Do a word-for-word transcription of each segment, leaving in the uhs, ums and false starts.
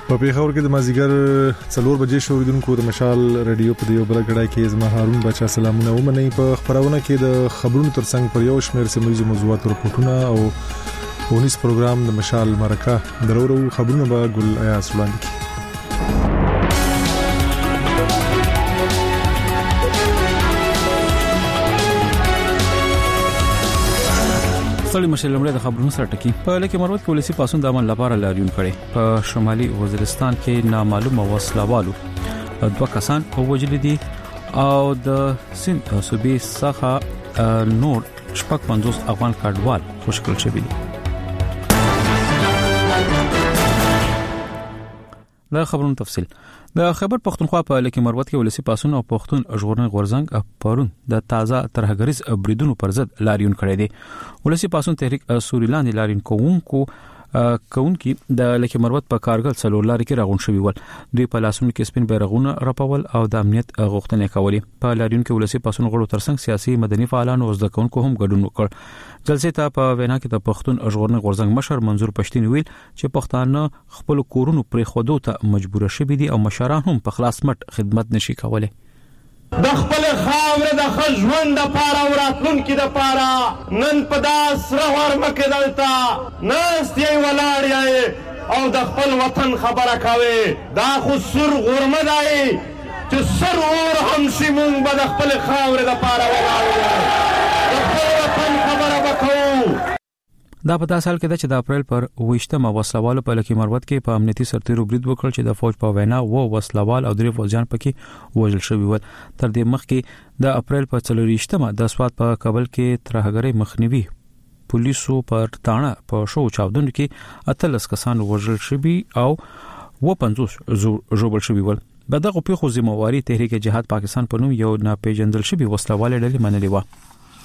په پیښور کې د مازیګر څلور بجې شوریدونکو د مشال رادیو په دیو بلګړای کې زما هارون بچا سلامونه ومني. په خبرونه کې د خبرونو ترڅنګ پر یو شمېر سیمه موضوعات راپورټونه او ونیس پروګرام د مشال مرکه درورو خبرونه به ګل ایاس وړاندې کړي. سړی مشر لمړی د خبرونو سره ټکی په لکه مروت کې ولسی پاسون د امن لپاره لاریون کړي. په شمالي وزیرستان کې نامعلومه وسلوالو دوه کسان وژل دي او د سند صوبې څخه نور شپږ پنځوس افغان کډوال خوشکل شوي دي. دا خبرونو تفصیل د خبر پښتونخوا په لکه مروت کې ولسی پاسون او پښتون ژغورنې غورزنګ پرون د تازه ترهګریز بریدونو پر ضد لاریون کړی دی. ولسی پاسون تحریک سوریلاند لاریون کوونکو کونکي د لکه مروت په کارګل څلور لارې کې راغون شوی ول. دوی په لاسونو کې سپین بیرغونه راپول او د امنیت غوښتنې کولې. په لاریون کې ولسی پاسون غړو ترڅنګ سیاسي مدني فعالانو او زده کوونکو هم ګډون وکړ. جلسې ته په وینا کې د پښتون ژغورنې غورزنګ مشر منظور پښتين ویل چې پښتانه خپل کورونو پرې خودو ته مجبور شوي دي او مشران هم په خلاص مټ خدمت نشي کولای. د خپل خاور د خژوند د پاره او راتلونکي د پاره نن په داس رهور مکه دلته ناست یې ولاړ یې او د خپل وطن خبره کوي. دا خو سر غرمه دی چې سر اور هم شي مونږ به د خپل خاور د پاره ولاړ یو د خپل وطن خبره وکړو. دا په تاسو حال کې د د اپریل پر وشتمه وسلوالو په لکه مروت کې په امنیتي سرتیرو برید وکړ چې د فوج په وینا و وسلوال او درې فوجیان پکې وژل شوي ول. تر دې مخکې د اپریل په څلورشتمه د سواد په کابل کې ترهګرۍ مخنیوي پولیسو پر تاڼه په شو چاودنو کې اتلس کسان وژل شوي او و پنځوس ژوبل شوي ول. په دغه پیښو ذمہواری تحریک جهاد پاکستان په نوم یو ناپېژندل شوی وسلوال ډلې منلې و.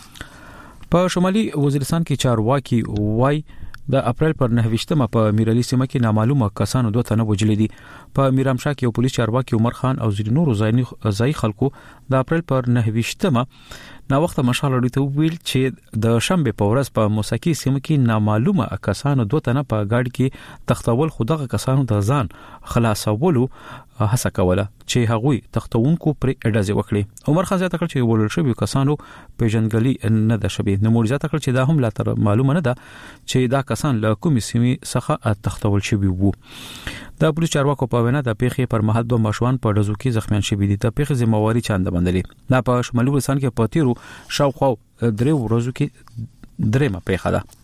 په شمالي وزیرستان کې چارواکي وای د اپریل پر نهویشتمه په میرعلی سیمه کې نامعلومه کسانو دوه تنه وژل دي. په میرامشاه کې یو پولیس چارواکي عمر خان او ځینې نورو ځای خلکو د اپریل پر نهویشتمه نا وخت مشال لري ته ویل چې د شنبه په ورځ په موسیقي سیمه کې نامعلومه کسانو دوه تنه په گاډي کې تختول خودغه کسانو د ځان خلاصولو هڅه کوله چې هغوی تختونکو پر اډازه وکړي. عمر خان زیاته کړ چې ولول شوی کسانو پیژنګلي نه ده شوی. نو مور زیاته کړ چې دا هم لا تر معلومه نه ده چې دا کسان له کومې سیمې څخه تختول شوی وو. د پولیس چارواکو په وینا د پیښې پر مهال دوه ماشومان په ډزو کې زخمیان شوي دي. د پیښې ذمہواری چاند بندلې. دا په شمالي وزیرستان کې په تیرو شاوخوا درې ورځو کې درېمه پیښه ده.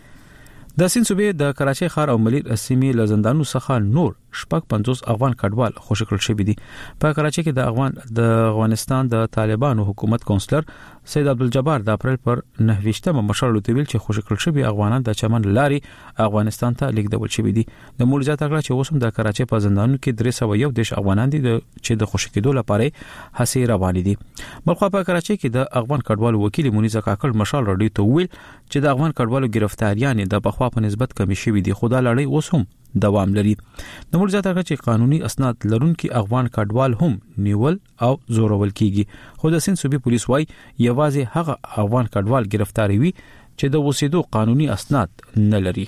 د سند صوبې د کراچۍ ښار او ملیر سیمې له زندانونو څخه نور شپږ پنځوس افغان کډوال خوشکل شوي دي. په کراچۍ کې د افغان د افغانستان د طالبانو حکومت کونسلر سید عبدالجبار د اپریل پر نهویشتمه مشر لوتویل چې خوشکل شوي افغانان د چمن لاري افغانستان ته لیږدول شوي دي. د مول زیاته کړه چې اوسم د کراچۍ په زندانونو کې درې سوه یو دیش افغانان دي چې د خوشکېدو لپاره هڅې روانې دي. بلخو په کراچۍ کې د افغان کډوالو وکیل مونیزه کاکړ مشال رډي ته ویل چې د افغان کډوالو گرفتاریان د بخوا په نسبت کمی شوي دي. خو دا لړۍ اوس هم دوام لري. د مول زیاته کړه چې قانوني اسناد لرونکي افغان کډوال هم نیول او زورول کیږي. خو د سند صوبې پولیس وايي یوازې هغه افغان کډوال گرفتاروي چې د وسیدو قانوني اسناد نه لري.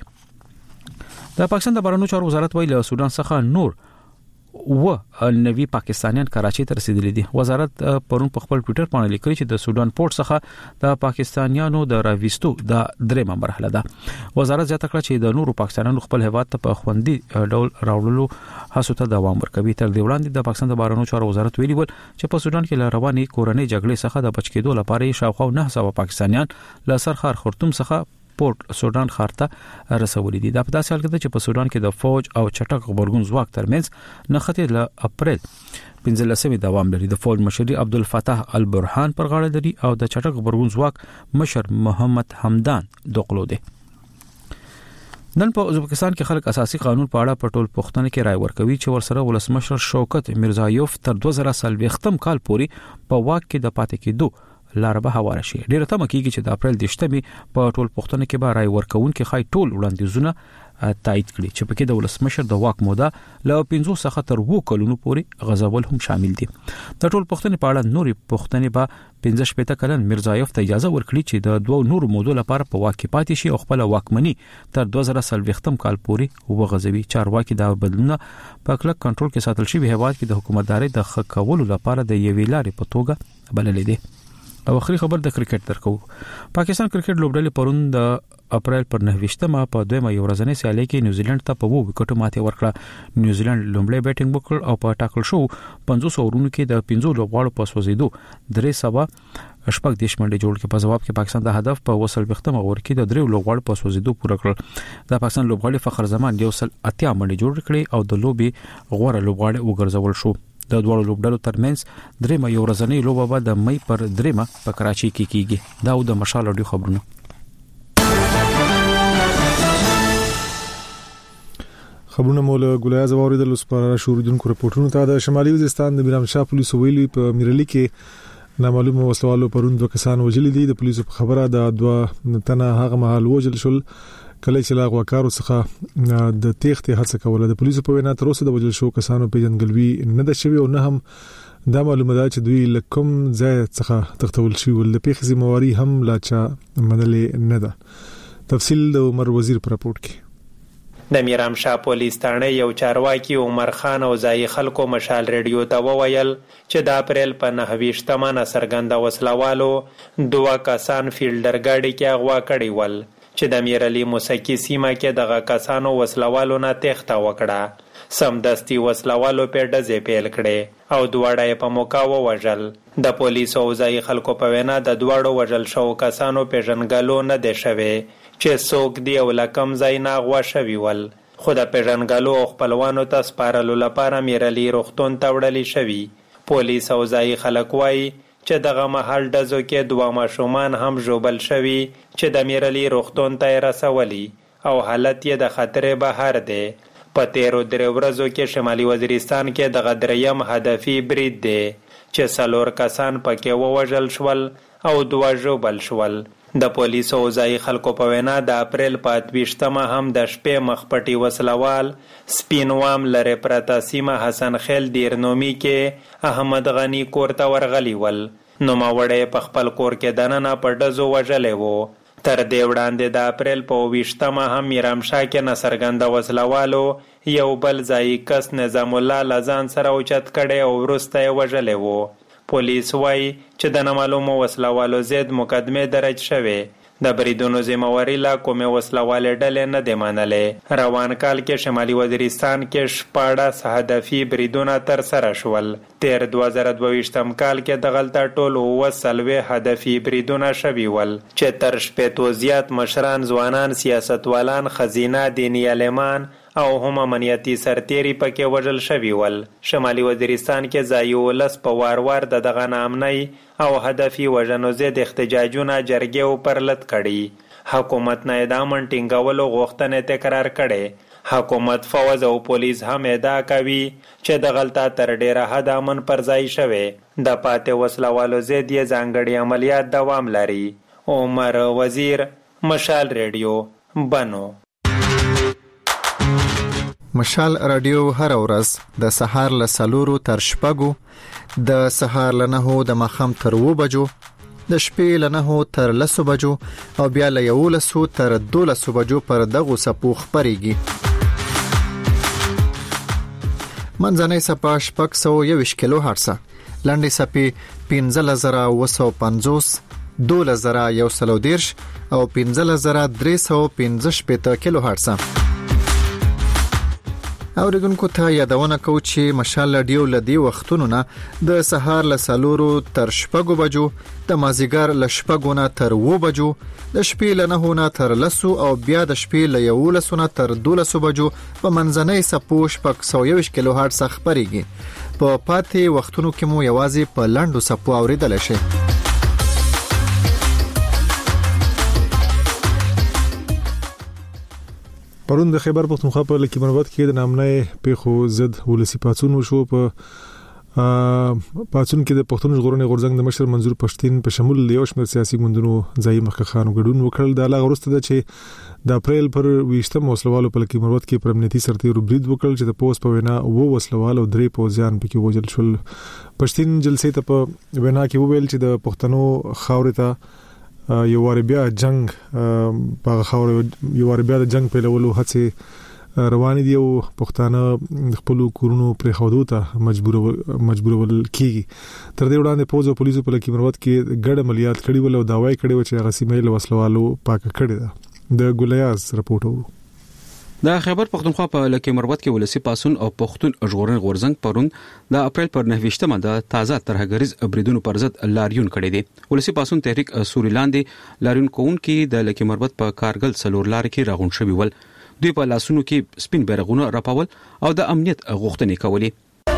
د پاکستان د بهرنیو چارو وزارت وايي له سودان څخه نور و نوی پاکستانیان کراچۍ ته رسیدلي دي. وزارت پرون په خپل ټوئیټر باندې لیکلي چې د سودان پورت څخه د پاکستانیانو د راويستو د درېمه مرحله ده. وزارت زیاته کړه چې د نورو پاکستانیانو خپل هیواد ته په خوندي ډول راوړلو هڅو ته دوام ورکوي. تر دې وړاندې د پاکستان د بهرنیو چارو وزارت ویلي ول چې په سودان کې روانې کورنۍ جګړې څخه د بچ کېدو لپاره شاوخوا نه سوه پاکستانیان له سرخار خرطوم څخه پورت سودان ښار ته رسولي دي. دا په داسې حال کې ده چې په سودان کې د فوج او چټک غبرګون ځواک ترمنځ نښتې له اپریل پنځلسمې دوام لري. د فوج مشر عبدالفتاح البرهان پر غاړه لري او د چټک غبرګون ځواک مشر محمد حمدان دوقلو دی. نن په ازبکستان کې خلک اساسي قانون په اړه په ټول پښتنه کې رائے ورکوي چې ورسره ولسمشر شوکت میرزایوف تر دوه زره څلوېښتم کال پورې په واک کې د پاتې کېدو لار به هواره شي. ډیره تمه کیږي چې د اپریل د شتمې په ټول پښتون کې به رای ورکون کې خای ټول وړاندیزونه تایید کړي چې پکې د ولسمشر د واک موده له پنځه څخه تر اووه کلونو پورې غځول هم شامل دي. د ټول پښتون په اړه نوري پښتنې به پنځه شپږ کلن میرزایف ته اجازه ورکړي چې د دوه نورو موضوع لپاره په واک کې پاتې شي او خپل واکمني تر دوه زره څلوېښتم کال پورې وغځوي. چارواکي دا بدلونه په کلک کنټرول کې ساتل شي. هیواد کې د حکومتداري د ښه کولو لپاره د یوې لارې په توګه بللې دي. او اخري خبر د کرکټ درکو. پاکستان کرکټ لوبډلې پرون د اپریل پر نهه په دویمه یو ورځنۍ سیالي کې نیوزیلند ته په وو وکټو ماتې ورکړه. نیوزیلند لومړی بیټینګ وکړ او په ټاکل شو پنځوس اورونو کې د پنځو لوبغاړو په سوځیدو درې سبا شپږ دیش منډه جوړ کې. په جواب کې پاکستان د هدف په وصل وختم اور کې د درې لوبغاړو په سوځیدو پوره کړ. د پاکستان لوبغاړي فخر زمان یو سل اتیا منډه جوړ کړې او د لوبي غوړه لوبغاړي وګرځول شو. د دوه لوبډلو ترمنځ درېمه یو ورځنۍ لوبه به د مې پر درېمه په کراچي کې کیږي. دا د مشال اډیو خبرونه. خبرونه مول ګولای زواري د لسپاره شوریدونکو رپورټونو ته د شمالي وزیرستان د میرام شاه پولیسو ویلي په میرلی کې نامعلومه وسلوالو پرون دوه کسان وژل دي. د پولیسو په خبره د دوه تنه هغه مهال وژل شول کله چې لاغ وکارو څخه د تېختې هڅه کوله. د پولیسو په وینا تر اوسه د وژل شو کسانو په جنګلوي نه ده شوی او نه هم دا معلومه ده چې دوی لکم ځای څخه تختول شي ول. د پیښې ذمہواری هم لا چا منلې نه ده. تفصیل د عمر وزیر پر راپورټ کې. د میرام شاه پولیس تانه یو چارواکي عمر خان او ځای خلکو مشال ریډیو ته وویل چې د اپریل په نهه ویشتمه ناڅرګنده وسلوالو دوه کسان فیلډر ګاډي کې اغوا کړي ول چې د میرلی موسیقي سیمه کې دغه کسانو وسلوالو نه تېښته وکړه. سمدستي وسلوالو په ډزې پیل کړې او دواړه یې په موقع ووژل. د پولیسو او ځای خلکو په وینا د دواړو وژل شوو کسانو پیژنګلو نه دی شوی چې څوک دی او لکم ځای نه اغوا شوي ول. خو د پیژنګلو او خپلوانو ته سپارلو لپاره میرلی روغتون ته وړلې شوي. پولیس او ځای خلک وایي چې دغه مهال ډزو کې دوه ماشومان هم ژوبل شوي چې د میرلی روغتون ته یې رسولي او حالت یې د خطرې بهر دی. په تیرو درې ورځو کې شمالي وزیرستان کې دغه دریم هدفي برید دی چې څلور کسان پکې ووژل شول او دوه ژوبل شول. د پولیسو او ځای خلکو په وینا د اپریل په اته ویشتمه هم د شپې مخپټي وسلوال سپینوام لري پرته سیمه حسن خیل دیرنومي کې احمد غنی کور ته ورغلی ول. نوموړی په خپل کور کې دننه په ډزو وژلی وو. تر دې وړاندې د اپریل په اوه ویشتمه هم میرام شاه کې ناڅرګنده وسلوالو یو بل ځای کس نظام الله له ځان سره اوچت کړی او وروسته یې وژلی وو. پولیس وایي چې د نامعلومو وسلوالو ضد مقدمې درج شوې. د بریدونو ذمہواری لا کومې وسلوالې ډلې نه دي منلې. روان کال کې شمالي وزیرستان کې شپاړس هدفي بریدونه ترسره شول. تیر دوه زره دوه ویشتم کال کې دغلته ټول اووه څلوېښت هدفي بریدونه شوي ول چې تر شپېتو زیات مشران، ځوانان، سیاستوالان، ښځینه، دیني عالمان او هم امنیتي سرتیري پکې وژل شوي ول. شمالي وزیرستان کې ځایي ولس په وار وار د دغه ناامنۍ او هدفي وژنو ضد احتجاجونه جرګې او پرلت کړي. حکومت نه د امن ټینګولو غوښتنې تکرار کړي. حکومت، فوج او پولیس هم ادعا کوي چې دغلته تر ډیره حد امن پر ځای شوی. د پاتې وسلوالو ضد یې ځانګړي عملیات دوام لري. عمر وزیر، مشال ریډیو، بنو. مشال رادیو هر ورځ د سهار له سلورو تر شپږو، د سهار له نهو د ماښام تر اووه بجو، د شپې له نهو تر لسو بجو او بیا له یولسو تر دولسو بجو پر دغو څپو خپرېږي. منځنۍ څپه شپږ سوه یوویشت کیلو هرټزه، لنډې څپې پنځلس زره اووه سوه پنځوس، دولس زره یو سل او دېرش او پنځلس زره درې سوه پنځه شپېته کیلو هرټزه. اوریدونکو ته یادونه کوو چې مشال رادیو له دې وختونو نه د سهار له څلورو تر شپږو بجو، د مازیګر له شپږو نه تر اووه بجو، د شپې له نهو نه تر لسو او بیا د شپې له یولسو نه تر دولسو بجو په منځنۍ څپو شپږ سوه یوویشت کیلو هرټز خپرېږي. په پاتې وختونو کې مو یوازې په لنډو څپو اوریدلی شئ. پرون د خیبر پختونخوا په لکي منوت کې د نامنۍ پیښو ضد ولسی پاڅون وشو. په پاتون کې د پښتون ژغورنې غورځنګ د مشر منظور پښتين په شمول یو شمېر سیاسي ګوندونو ځای مخکخانو ګډون وکړل. د لا غوښته ده چې د اپریل پر ویشتم وسلوالو په لکه مروت کې پر امنیتي سرتیرو برید وکړل چې د پوس په وینا وو وسلوالو درې پوزیان پکې وژل شول. پښتين جلسې ته په وینا کې وویل چې د پښتنو خاورې ته یو وار بیا جنگ په خاورې یو وار بیا د جنگ په لولو هڅه رواني دی او پښتانه خپل کورونو پر خودو ته مجبور مجبورول کیږي. تر دې وړاندې پوز او پولیسو په لکه مروت کې ګډ عملیات کړي ول او داوای کړي و چې غسیمه له وسلوالو پاک کړي ده. د ګولیاز رپورټ وو. د خیبر پختونخوا په لکه مروت کې ولسی پاسون او پښتون ژغورنې غورځنګ پرون د اپریل پر نهه د تازه ترهګریز بریدونو پر ضد لاریون کړي دي. ولسی پاسون تحریک سوریلاندې لاریون کوون کې د لکه مروت په کارګل څلور لار کې راغون شوی ول. دوی په لاسونو کې سپین بیرغونه راپاول او د امنیت غوښتنې کولې.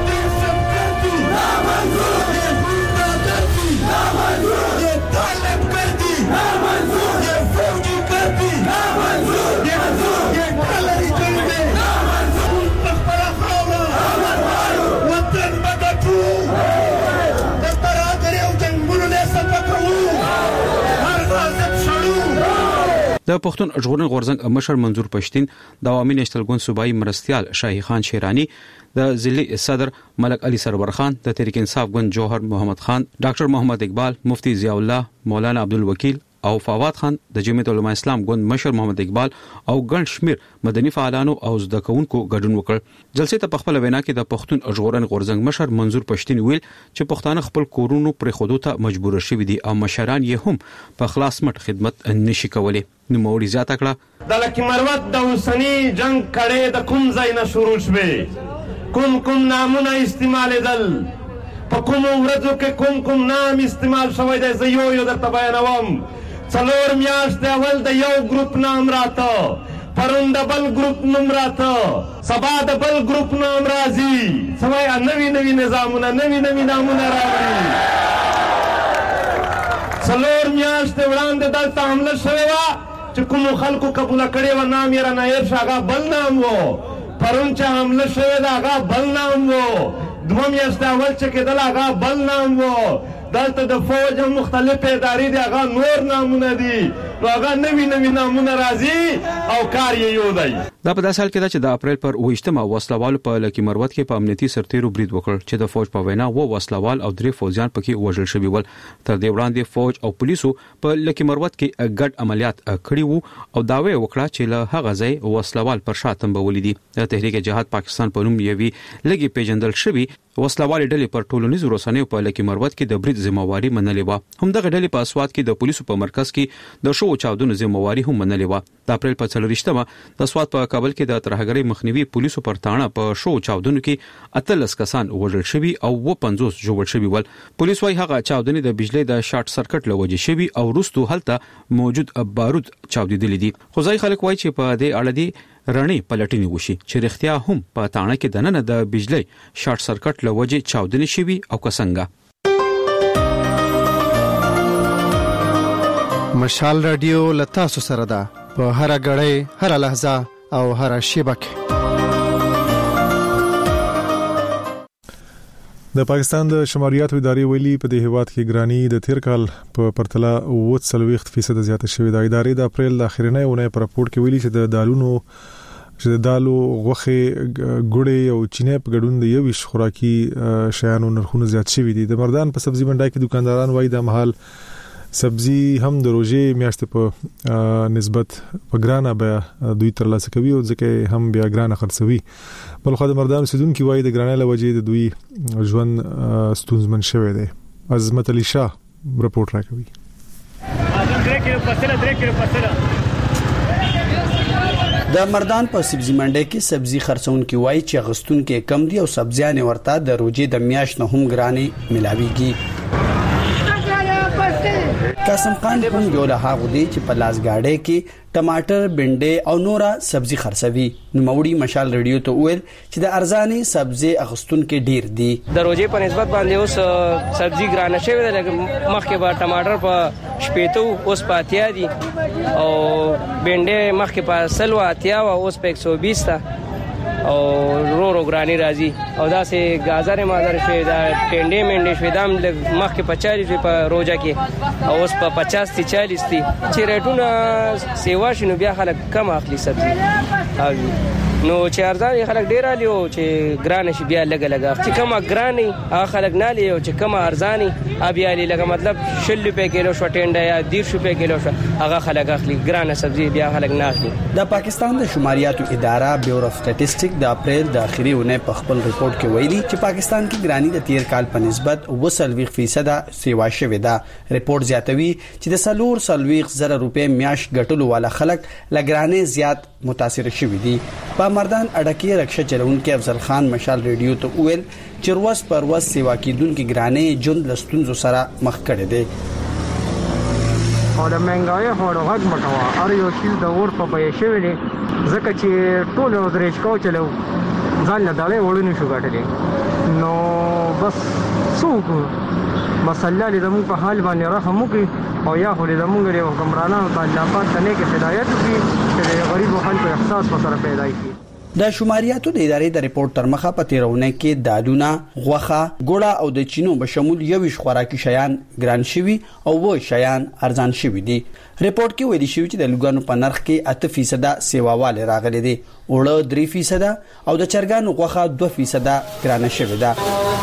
د پښتون ژغورنې غورځنګ مشر منظور پښتين د عوامي نېشنل ګوند صوبایي مرستيال شاهي خان شیرانی، د ضلعي صدر ملک علي سرور خان، د تحریک انصاف ګوند جوهر محمد خان، ډاکټر محمد اقبال، مفتي ضیاء الله، مولانا عبدالوکیل او فواد خان، د جمعیت علماء اسلام ګوند مشر محمد اقبال او ګڼ شمیر مدني فعالانو او زده کوونکو ګډون وکړ. جلسې ته په خپل وینا کې د پښتون ژغورنې غورځنګ مشر منظور پښتين ویل چې پښتانه خپل کورونو پر خودو ته مجبور شوي دي او مشران یې هم په خلاص مټ خدمت نشي کولای. نو موري زیاته کړه د لکه مروت د اوسنی جنگ کړه د کوم ځای نه شروع شوه، کوم کوم نامونه استعمال دل په کوم ورځو کې کوم کوم نام استعمال شوی دی. زه یو یو درته بیانوم. څلور میاشتې اول د یو ګروپ نام راته، پرون د بل ګروپ نوم راته، سبا د بل ګروپ نام راځي. سوای نوی نوی نظامونه نوی نوی نامونه راوړي. څلور میاشتې وړاندې دلته حمله شوې وه چې کومو خلکو قبوله کړې وه، نام یې رانایب شه، هغه بل نام و. پرون چې حمله شوې ده هغه بل نام و. دوه میاشتې اول چې کېدل هغه بل نام و. دلته د فوج مختلف ادارې دي، هغه نور نامونه دي. نو هغه نوی نوی نامونه راځي او کار یې یو دی. دا په داسې حال کې ده چې د اپریل پر اوویشتمه وسلوالو په لکه مروت کې په امنیتي سرتیرو برید وکړ چې د فوج په وینا و وسلوال او درې فوجیان پکې وژل شوي ول. تر دې وړاندې فوج او پولیسو په لکه مروت کې ګډ عملیات کړي وو او داوی وکړه چې له هغه ځای وسلوال پر شا تنبولي دي. د تحریک جهاد پاکستان په نوم یوي لګي پیژندل شوی وسلوال ډلې پر ټولنیزو رسنیو په لکه مروت کې د برید ذمہواری منلې و. همدغه ډلې په اسواد کې د پولیسو په مرکز کې د شو چاودنو ذمہواری هم منلې و. د اپریل په څلورویشتمه د اسواد په کابل کې د ترهګرۍ مخنیوي پولیسو پر تاړه په شو چاودنو کې اتلس کسان وژل شوي او و پنځوس جوړ شوي ول. پولیس وايي هغه چاودنې د بجلی د شارټ سرکټ له وجې شوي او وروستو هلته موجود بارود چاودېدلي دي. خو ځای خلک وايي چې په دې اړه دي رڼې پلټنې وشي چې رښتیا هم په تاړه کې دننه د بجلی شارټ سرکټ له وجې چاودنې شوي او که څنګه. مشال رادیو لتاسو سره ده په هر غړې هر لحظه او هر شیبه کې. د پاکستان د شماریاتو ادارې ویلي په دې هیواد کې ګرانی د تیر کال په پرتله اوه څلوېښت فیصد زیاته شوې ده. ادارې د اپریل د اخرنۍ اونۍ په راپور کې ویلي چې د دالونو چې د دالو غوښې ګوړې او چینه په ګډون د یویش خوراکي شیانو نرخونه زیات شوي دي. د مردان په سبزی منډای کې دکانداران وایي د محل سبزی هم د روزې میاشتې په نسبت په ګرانه به دوی ترلاسه کوي او ځکه هم بیا ګرانه خرڅوي. بل خو د مردان اوسیدونکو وایي د ګرانۍ له وجې د دوی ژوند ستونزمن شوی دی. عظمت علي شاه رپورټ راکوي. د مردان په سبزی منډي کې سبزی خرڅونکو وایي چې غستونکو کم دي او سبزیانه ورته د روزې د میاشت نه هم ګرانې ملاويږي. قاسم خان هم یو له هغه دی چې په لاسګاډي کې ټماټر، بنډي او نورا سبزی خرڅوي. نو موړي مشال ریډیو ته ویل چې د ارزاني سبزی اغستونکو ډیر دي. د روزې په نسبت باندې اوس سبزی ګرانه شوی دی. لکه مخکې به ټماټر په شپېتو اوس په اتیا دي او بنډي مخکې په سلو اتیا او اوس په یک سو بیس تا او رو رو ګرانی راځي او دا سه غازر مازر شوی دا ټنډې منډې شوی دا مخ کې پچاس په روزه کې او اوس په پچاس تی چالیس تی چې ریټونه سیوا شنو بیا خلک کم اخلي سبزي نو چې ارزان خلک ډیر علي او چې ګران شي بیا لګ لګ چې کم ګراني هغه خلک نه لي او چې کم ارزاني بیا لي لګ مطلب شل روپے کیلو شو ټنډه یا ډیر روپے کیلو شو هغه خلک اخلي ګران سبزي بیا خلک نه اخلي. د پاکستان د شماریاتو اداره بیورو اف سټټیسټیک د اپریل د اخري ونه په خپل ریپورت کې ویلي چې پاکستان کې ګرانی د تیر کال په نسبت وسلويخ فیصد سیوا شوې ده. ریپورت زیاتوي چې د سلور سلويخ زره روپے میاش ګټلو والا خلک لګرانې زیات متاثر شوي دي. په مردان اډکی رکشا چلونکو افضل خان مشال ریډیو ته ویل چې روز پر روز سیوا کیدونکو ګرانې جون لستونزو سره مخ کړي دي. او د منګای هوړو غږ مټوا ار یو شیل د ور په پې شویلې ځکه چې ټول ورځ کو چلو ځان نه دالې وړونی شو غټلې نو بس څوک بس الله دې زموږ په حال باندې رحم وکړي او یا خو دې زموږ لري حکمرانانو ته الله پاک ته نیک هدایت وکړي چې غریب خلکو احساس وسره پیدا کړي. د شماریاتو د ادارې د ریپورت تر مخه په تیرونه کې دالونه، غوخه، ګوړه او د چینو به شمول یوش خوراکي شیان ګران شوي او و شیان ارزان شوي دي. ریپورت کې ویل شوی چې د لګانو په نرخ کې اته فیصد سیواواله راغلي دي، اوړه درې فیصد او د چرګانو غوخه دوه فیصد ګران شوي ده.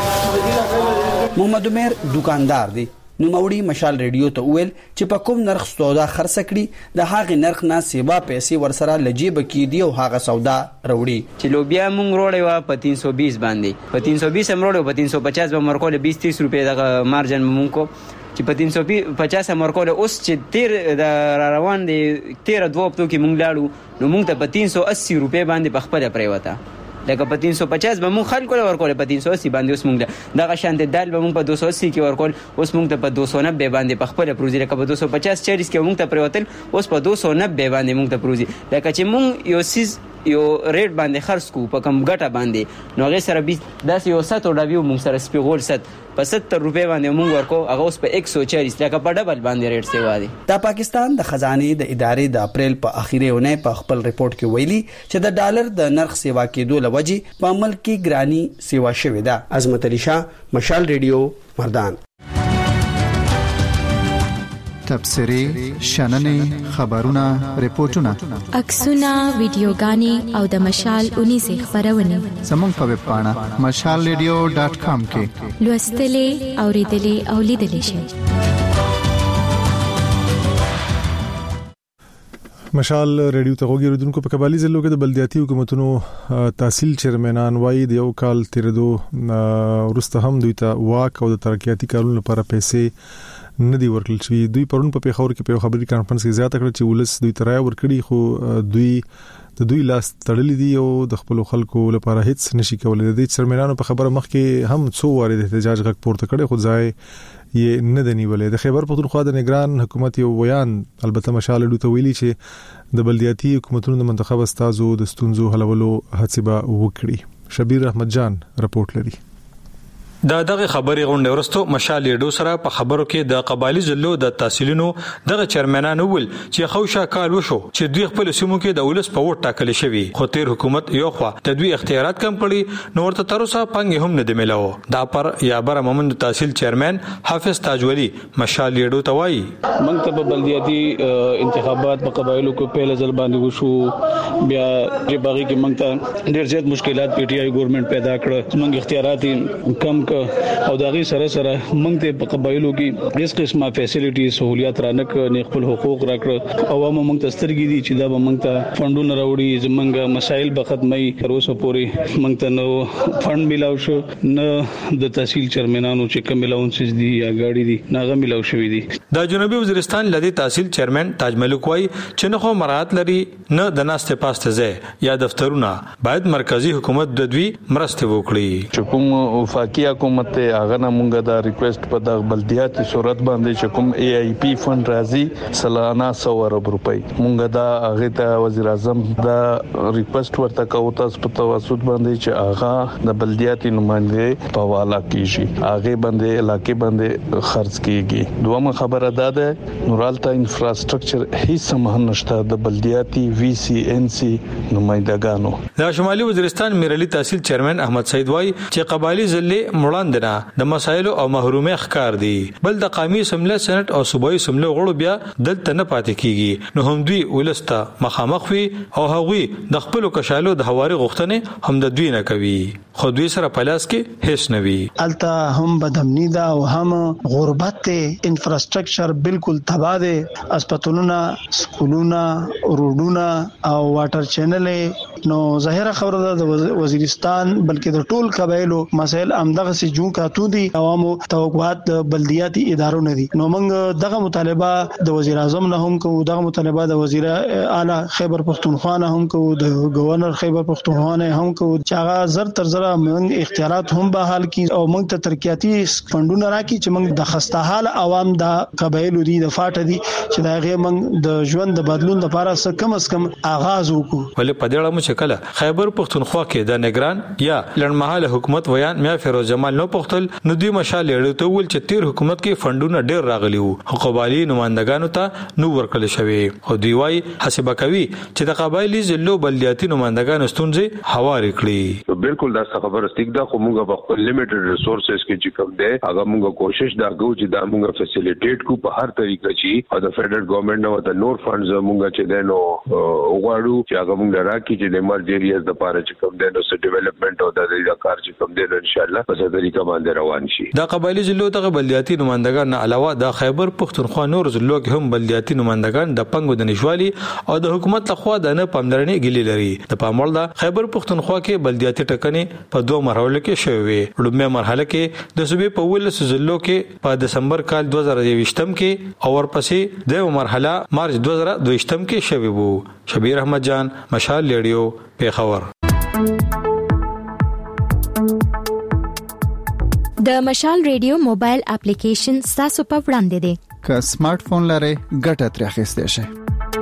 محمد عمر دکاندار دی. نو موري مشال ریډیو ته ویل چې په کوم نرخ سودا خرڅ کړي د هغه نرخ نه سیوا پیسې ورسره لجیب کې دی او هغه سودا وروړي. چې لوبیا مونږ وروړی و په تین سو بیس باندې په تین سو بیس هم وروړو په تین سو پچاس به مرکول بیس تیس روپے د مارجن مونږ کو چې په تین سو پچاس مرکول اوس چې تیر د روان دي تیر دوه پتو کې مونږ لاړو نو مونږ ته په تین سو اسی روپے باندې په خپل پریوته لکه په تین سو پچاس به مونږ خلکو ورکول په تین سو اسی باندې اوس مونږ دغه شانت دال به مونږ په دو سو اسی کې ورکول اوس مونږ ته په دو سو نوي باندې په خپل پروزي لکه په دو سو پچاس چالیس کې مونږ ته پریوتل اوس په دو سو نوي باندې مونږ ته پروزي لکه چې مونږ یو سیز یو ریټ باندې خرڅ کو په کم ګټه باندې نو هغه سره بیس داسې یو ست او ډاویو مونږ سره سپیغول ست په ستر روپے باندې مونږ ورکو هغه اوس په یک سو چالیس لکه په ډبل باندې ریټ سیوا دي. د پاکستان د خزانه د ادارې د اپریل په اخیری ونه په خپل ریپورت کې ویلي چې د ډالر د نرخ سیوا کېدو لوجې په عمل کې ګرانی سیوا شوې ده. عظمت علي شاه، مشال ریډیو، مردان. تبصري، شننې، خبرونه، ریپورتونه، عکسونه، ویډیوګانې او د مشال اونې سه خبرونه زموږ په ویب پاڼه مشال ریډیو ډاټ کام کې لوستلې، اوریدلې او لیدلې شئ. مشال ریډیو ته وګورئ په قبایلی ضلعو کې د بلدیاتي حکومتونو تحصیل چیرمنان وایي د یو کال تیرېدو ورسته هم دوی ته واک او د ترقیاتي کارونو لپاره پیسې نه دی ورکړل شوی. دوی پرون په پیښور کې په خبري کانفرنس کې زیاته کړ چې ولس دوی ترای ورکړي خو دوی د دوی لاس تړلې دي او د خپل خلکو لپاره هیڅ نشي کولای. د چیرمنانو په خبره مخ کې هم څو واره د احتجاج غږ پورته کړي خو ځای یې نه دی نیولې. د خیبر پختونخوا د نگران حکومت یو بیان البته مشال ډو ته ویلي چې د بلدیاتي حکومتونو د منتخب استادو د ستونزو حلولو هڅه به وکړي. شبیر احمد جان رپورټ لري. دا دغه خبري غونډه ورستو مشال ډو سره په خبرو کې د قبایلی ضلعو د تحصیلونو دغه چیرمنان ول چې خوشا کال وشو چې دوی خپل سیمو کې د ولس په وټ ټاکل شوی خو تیر حکومت یو خوا تدوی اختیارات کم کړي نو ورته تر اوسه پنګ هم نه دی ملاو. دا پر یا بر مومند تحصیل چیرمن حافظ تاجولی مشال ډو توای موږ ته په بلدیاتي انتخابات په قبایلو کې په ځل باندې وشو بیا چې باغی کې موږ ته ډېر زیات مشکلات پی ټی آی ګورنمنت پیدا کړ موږ اختیارات کم او داغي سره سره موږ ته په قبایلو کې هیڅ قسمه فیسیلیټي سہولیات را نه کړ خپل حقوق را کړ عوامو موږ ته سترګې دي چې دا به موږ ته فندونه راوړي زمونږ مسایل به ختمي تر اوسه پورې موږ ته نو فند ملاو شو نه د تحصیل چیرمنانو چې کوم ملاونسز دي یا گاډي دي ناغه ملاو شوې دي. د جنوبي وزیرستان لدی تحصیل چیرمن تاج ملک وای چې نه خو مراد لري نه د ناسته پاسته ځای یا دفترونه باید مرکزی حکومت د دوی مرسته وکړي چې کوم وفاقي حکومت ته هغه نه مونږ دا ریکوست په د بلدیاتي صورت باندې چې کوم ای آی پی فند راځي سلانه سو ارب روپۍ مونږ دا هغه ته وزیر اعظم دا ریکوست ورته کوو تاسو په توسط باندې چې هغه د بلدیاتي نمائندې په والا کیږي هغه باندې علاقې باندې خرڅ کیږي دومره خبره ده ده نورالتا انفراستراکچر هیڅ مهم نشته د بلدیاتي وی سی ان سی نمائندګانو. د شمالي وزیرستان میرلی تحصیل چیرمن احمد سید وای چې قبایلی ضلع مړاندنه د مسایلو او محرومي ښکار دي بل د قومي سمله سنټ او صوبایي سمله غړو بیا دلته نه پاتې کیږي نو هم دوی ولسته مخامخ وي او هغوی د خپل کشالو د هواري غوښتنې هم د دوی نه کوي خو دوی سره پلاس کې هیڅ نه وي الته هم بدامنی دا او هم غربت ته انفراستراکچر بالکل تباہ ده هسپتالونه سکولونه روډونه او واټر چینل نو ظاهره خبره ده د وزیرستان بلکې د ټول قبایلو مسائل امدغه سي جون کاتو دي عوامو توقعات د بلدیاتي ادارو نه دي نو موږ دغه مطالبه د وزیر اعظم نه هم کوو دغه مطالبه د وزیر اعلی خیبر پختونخوا نه هم کوو د گورنر خیبر پختونخوا نه هم کوو چې هغه زر تر زر موږ اختیارات هم به حل کی او موږ ته ترقیاتي فندونه راکړي چې موږ د خسته حال عوام د قبایلو دي د فاټ دي چې دا هغه موږ د ژوند د بدلون لپاره څه کم از کم آغاز وکړو ولې په دې اړه چې کله خیبر پختونخوا کې د نگران یا لړمحاله حکومت ویان میا فیروز جمال نو پختل نو دوی مشال اړو ته ول چې تیر حکومت کې فندونه ډیر راغلي وو قبایلی نمائندګانو ته نو ورکړل شوی او دوی وايي حسابه کوي چې د قبایلی ضلعو بلدیاتي نمائندګانو ستونزې هواري کړي بالکل دا خبره ستګ دا خو موږ په خپل لیمیټډ ریسورسز کې چې کوم دی هغه موږ کوشش دا کوو چې دا موږ فیسیلیټیټ کو په هر طریقه چې او د فدرل ګورنمنت نو د نور فندز موږ چې دنو وغواړو چې هغه موږ راکړي چې د ایمرجنسیز د لپاره چې کوم دنو سه ډیولپمنٹ او د دې کار چې کوم دنو ان شاء الله په څه طریقه باندې روان شي دا قبایلی ضلعو ته بلدیاتي نمائندګان نه علاوه د خیبر پختونخوا نور ضلعو کې هم بلدیاتي نمائندګان د پنګو د نشوالي او د حکومت لخوا د نه پاملرنې ګیلې لري د پاموړ د خیبر پختونخوا کې بلدیاتي ټکنې په دوه مرحلو کې شوې لومړی مرحله کې د صوبې په ولس ضلعو کې په دسمبر کال دوه زره یوویشتم کې او ورپسې د مرحله مارچ دوه زره دویشتم کې شوې وو شبیر احمد جان مشال ریډیو پیښور. د مشال ریډیو موبایل اپلیکیشن تاسو په وړاندې دی که سمارټ فون لرئ ګټه ترې اخیستئ شئ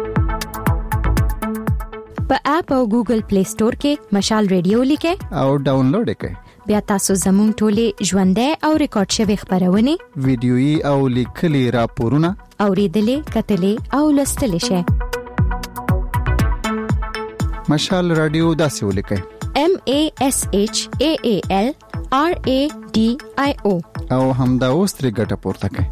په اپ او ګوګل پلی سٹور کې مشال ریډیو لیکئ او ډاونلوډ کړئ بیا تاسو زموږ ټولې ژوندۍ او ریکارډ شوی خبرونه ویډیويي او لیکلي راپورونه اوریدلې کتلې او لوستلې شئ مشال رادیو داسې ولیکئ M A S H A A L R A D I O او همدا اوس ترې ګټه پورته کړئ.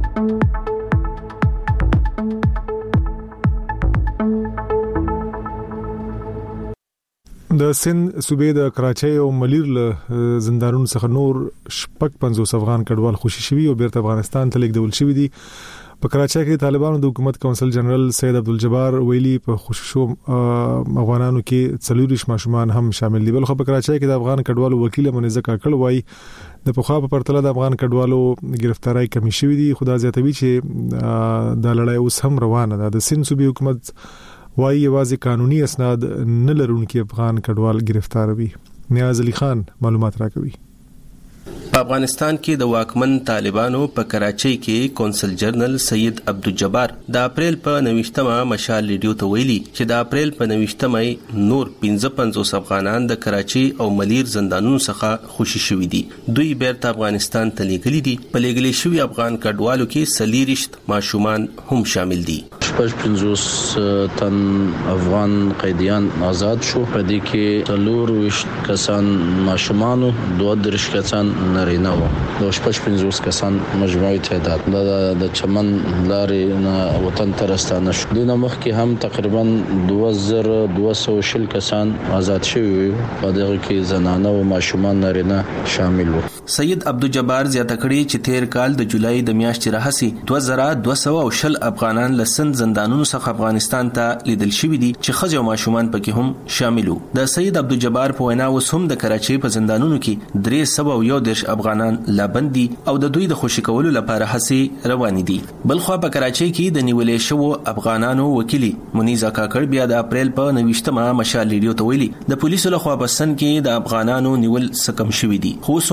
د سند صوبې د کراچۍ او ملیر له زندانونو څخه نور شپږ پنځوس افغان کډوال خوشي شوي او بیرته افغانستان ته لیږدول شوي دي. په کراچۍ کې طالبانو د حکومت کونسل جنرال سید عبدالجبار ویلي په خوششو افغانانو کې څلوریش ماشومان هم شامل دي. بلخو په کراچۍ کې د افغان کډوالو وکیل منځ کاکړ وایي د پخوا په پرتله د افغان کډوالو گرفتاری کمی شوې دي. خدا زیاتوي چې د لړۍ اوس هم روانه ده. د سند صوبې حکومت وایي یوازې قانوني اسناد نه لرونکي افغان کډوال گرفتاروي. نیاز علي خان معلومات راکوي. په افغانستان کې د واکمن طالبانو په کراچۍ کې کونسل جنرال سید عبدالجبار د اپریل په نوښتمه مشال ریډیو ته ویلي چې د اپریل په نوښتمه نور پنځه پنځوس افغانان د کراچۍ او ملیر زندانونو څخه خوشي شوي دي. دوی بیرته افغانستان ته لیږلي دي. په لیږلي شوي افغان کډوالو کې څلوېښت ماشومان هم شامل دي. شپږ پنځوس تن افغان قیدیان آزاد شو. په دې کې څلورویشت کسان ماشومانو دوه دېرش کسان نارینه وو. د شپږ پنځوس کسان مجموعي تعداد د چمن لارې نه وطن ته راستانه شو. دغه مخکې هم تقریبا دوه زره دوه سوه شل کسان آزاد شوي وو. په دغه کې زنانه او ماشومان نارینه شامل وو. سید عبدالجبار زیاته کړي چې تیر کال د جولای د میاشتې راهیسې دوه زره دوه سوه او شل افغانان له سند زندانونو څخه افغانستان ته لیدل شوي دي چې ښځې او ماشومان پکې هم شامل وو. د سید عبدالجبار په وینا اوس هم د کراچۍ په زندانونو کې درې سوه او یو دېرش افغانان لابندي او د دوی د خوشي کولو لپاره هڅې روانې دي. بلخو په کراچۍ کې د نیولې شوو افغانانو وکیل منیزا کاکړ بیا د اپریل په نوښتمه مشال ریډیو ته ویلي د پولیسو لخوا په سند کې د افغانانو نیول سکم شوي دي. خو هم افغانان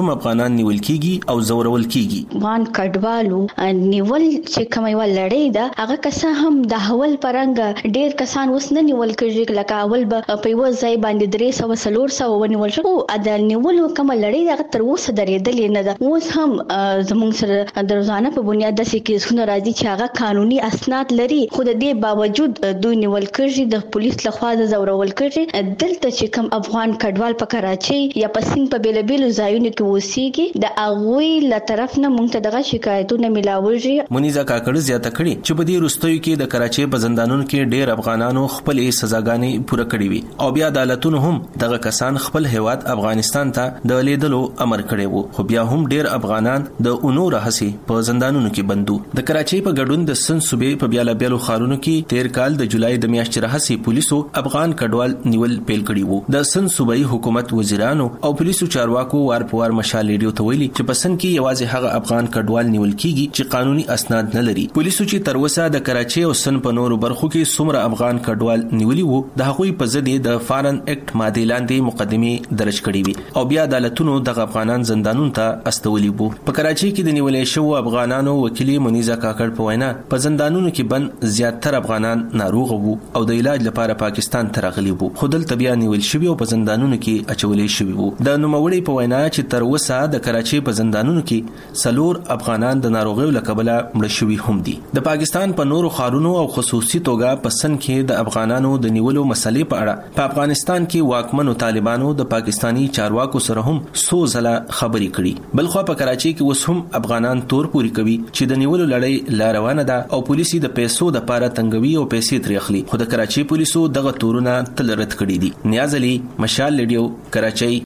کسان نیول کیږي او زورول کیږي. وان کډوالو نیول چې کومه یو لړۍ ده هغه کسان هم د حول پرنګ ډیر کسان اوس نه نیول کیږي لکه اول به په یو ځای باندې درې سو سلور سو ونیول شو او د نیولو کومه لړۍ ده تر اوسه درېدلې نه ده. اوس هم زموږ سره د روزانه په بنیاد د کیسونو راځي چې هغه قانوني اسناد لري خو د دې باوجود دوی نیول کیږي د پولیس لخوا د زورول کیږي. دلته چې کوم افغان کډوال په کراچۍ یا په سین په بیلابیلو ځایونو کې اوسېږي د هغوی له طرف نه موږ ته دغه شکایتونه ملاويږي. منیزه کاکړ زیاته کړي چې په دې وروستیو کې د کراچۍ په زندانونو کې ډېر افغانانو خپل سزاګانې پوره کړې وي او بیا عدالتونو هم دغه کسان خپل هیواد افغانستان ته د لیدلو امر کړی وو خو بیا هم ډېر افغانان د اونو راهسي په زندانونو کې بندو. د کراچۍ په ګډون د سن صوبې په بیاله بیلو خارونو کې تیر کال د جولای د میاشتې راهسي پولیسو افغان کډوال نیول پیل کړی وو. د سن صوبې حکومت وزیرانو او پولیسو چارواکو وار په وار مشال ریډیو ته ویلي چې په سن کې یوازې هغه افغان کډوال نیول کیږي چې قانوني اسناد نه لري. پولیسو چې تر اوسه د کراچۍ او سن په نورو برخو کې څومره افغان کډوال نیولي وو د هغوی په ضد د فارن اکټ ماده لاندې مقدمه درج کړې وي او بیا عدالتونو د افغانان زندانونو ته استولي وو. په کراچۍ کې د نیولې شو افغانانو وکیل منیزه کاکړ په وینا په زندانونو کې بند زیاتره افغانان ناروغ وو او د علاج لپاره پاکستان ته راغلي وو خو دلته بیا نیول شوی او په زندانونو کې اچولې شوی وو. د نوموړي په وینا چې تر اوسه د کراچۍ په زندانونو کې سلور افغانان د ناروغیو له کبله مړ شوي هم دي. د پاکستان په نورو خارونو او خصوصي توګه په سن کې د افغانانو د نیولو مسلې په اړه په افغانستان کې واکمنو طالبانو د پاکستانی چارواکو سره هم څو ځله خبرې کړي. بلخو په کراچۍ کې اوس هم افغانان تور پوری کوي چې د نیولو لړۍ لا روانه ده او پولیسي د پیسو د پاره تنګوي او پیسې ترې اخلي خو د کراچۍ پولیسو دغه تورونه تل رد کړي دي. نیاز علي، مشال ریډیو، کراچۍ.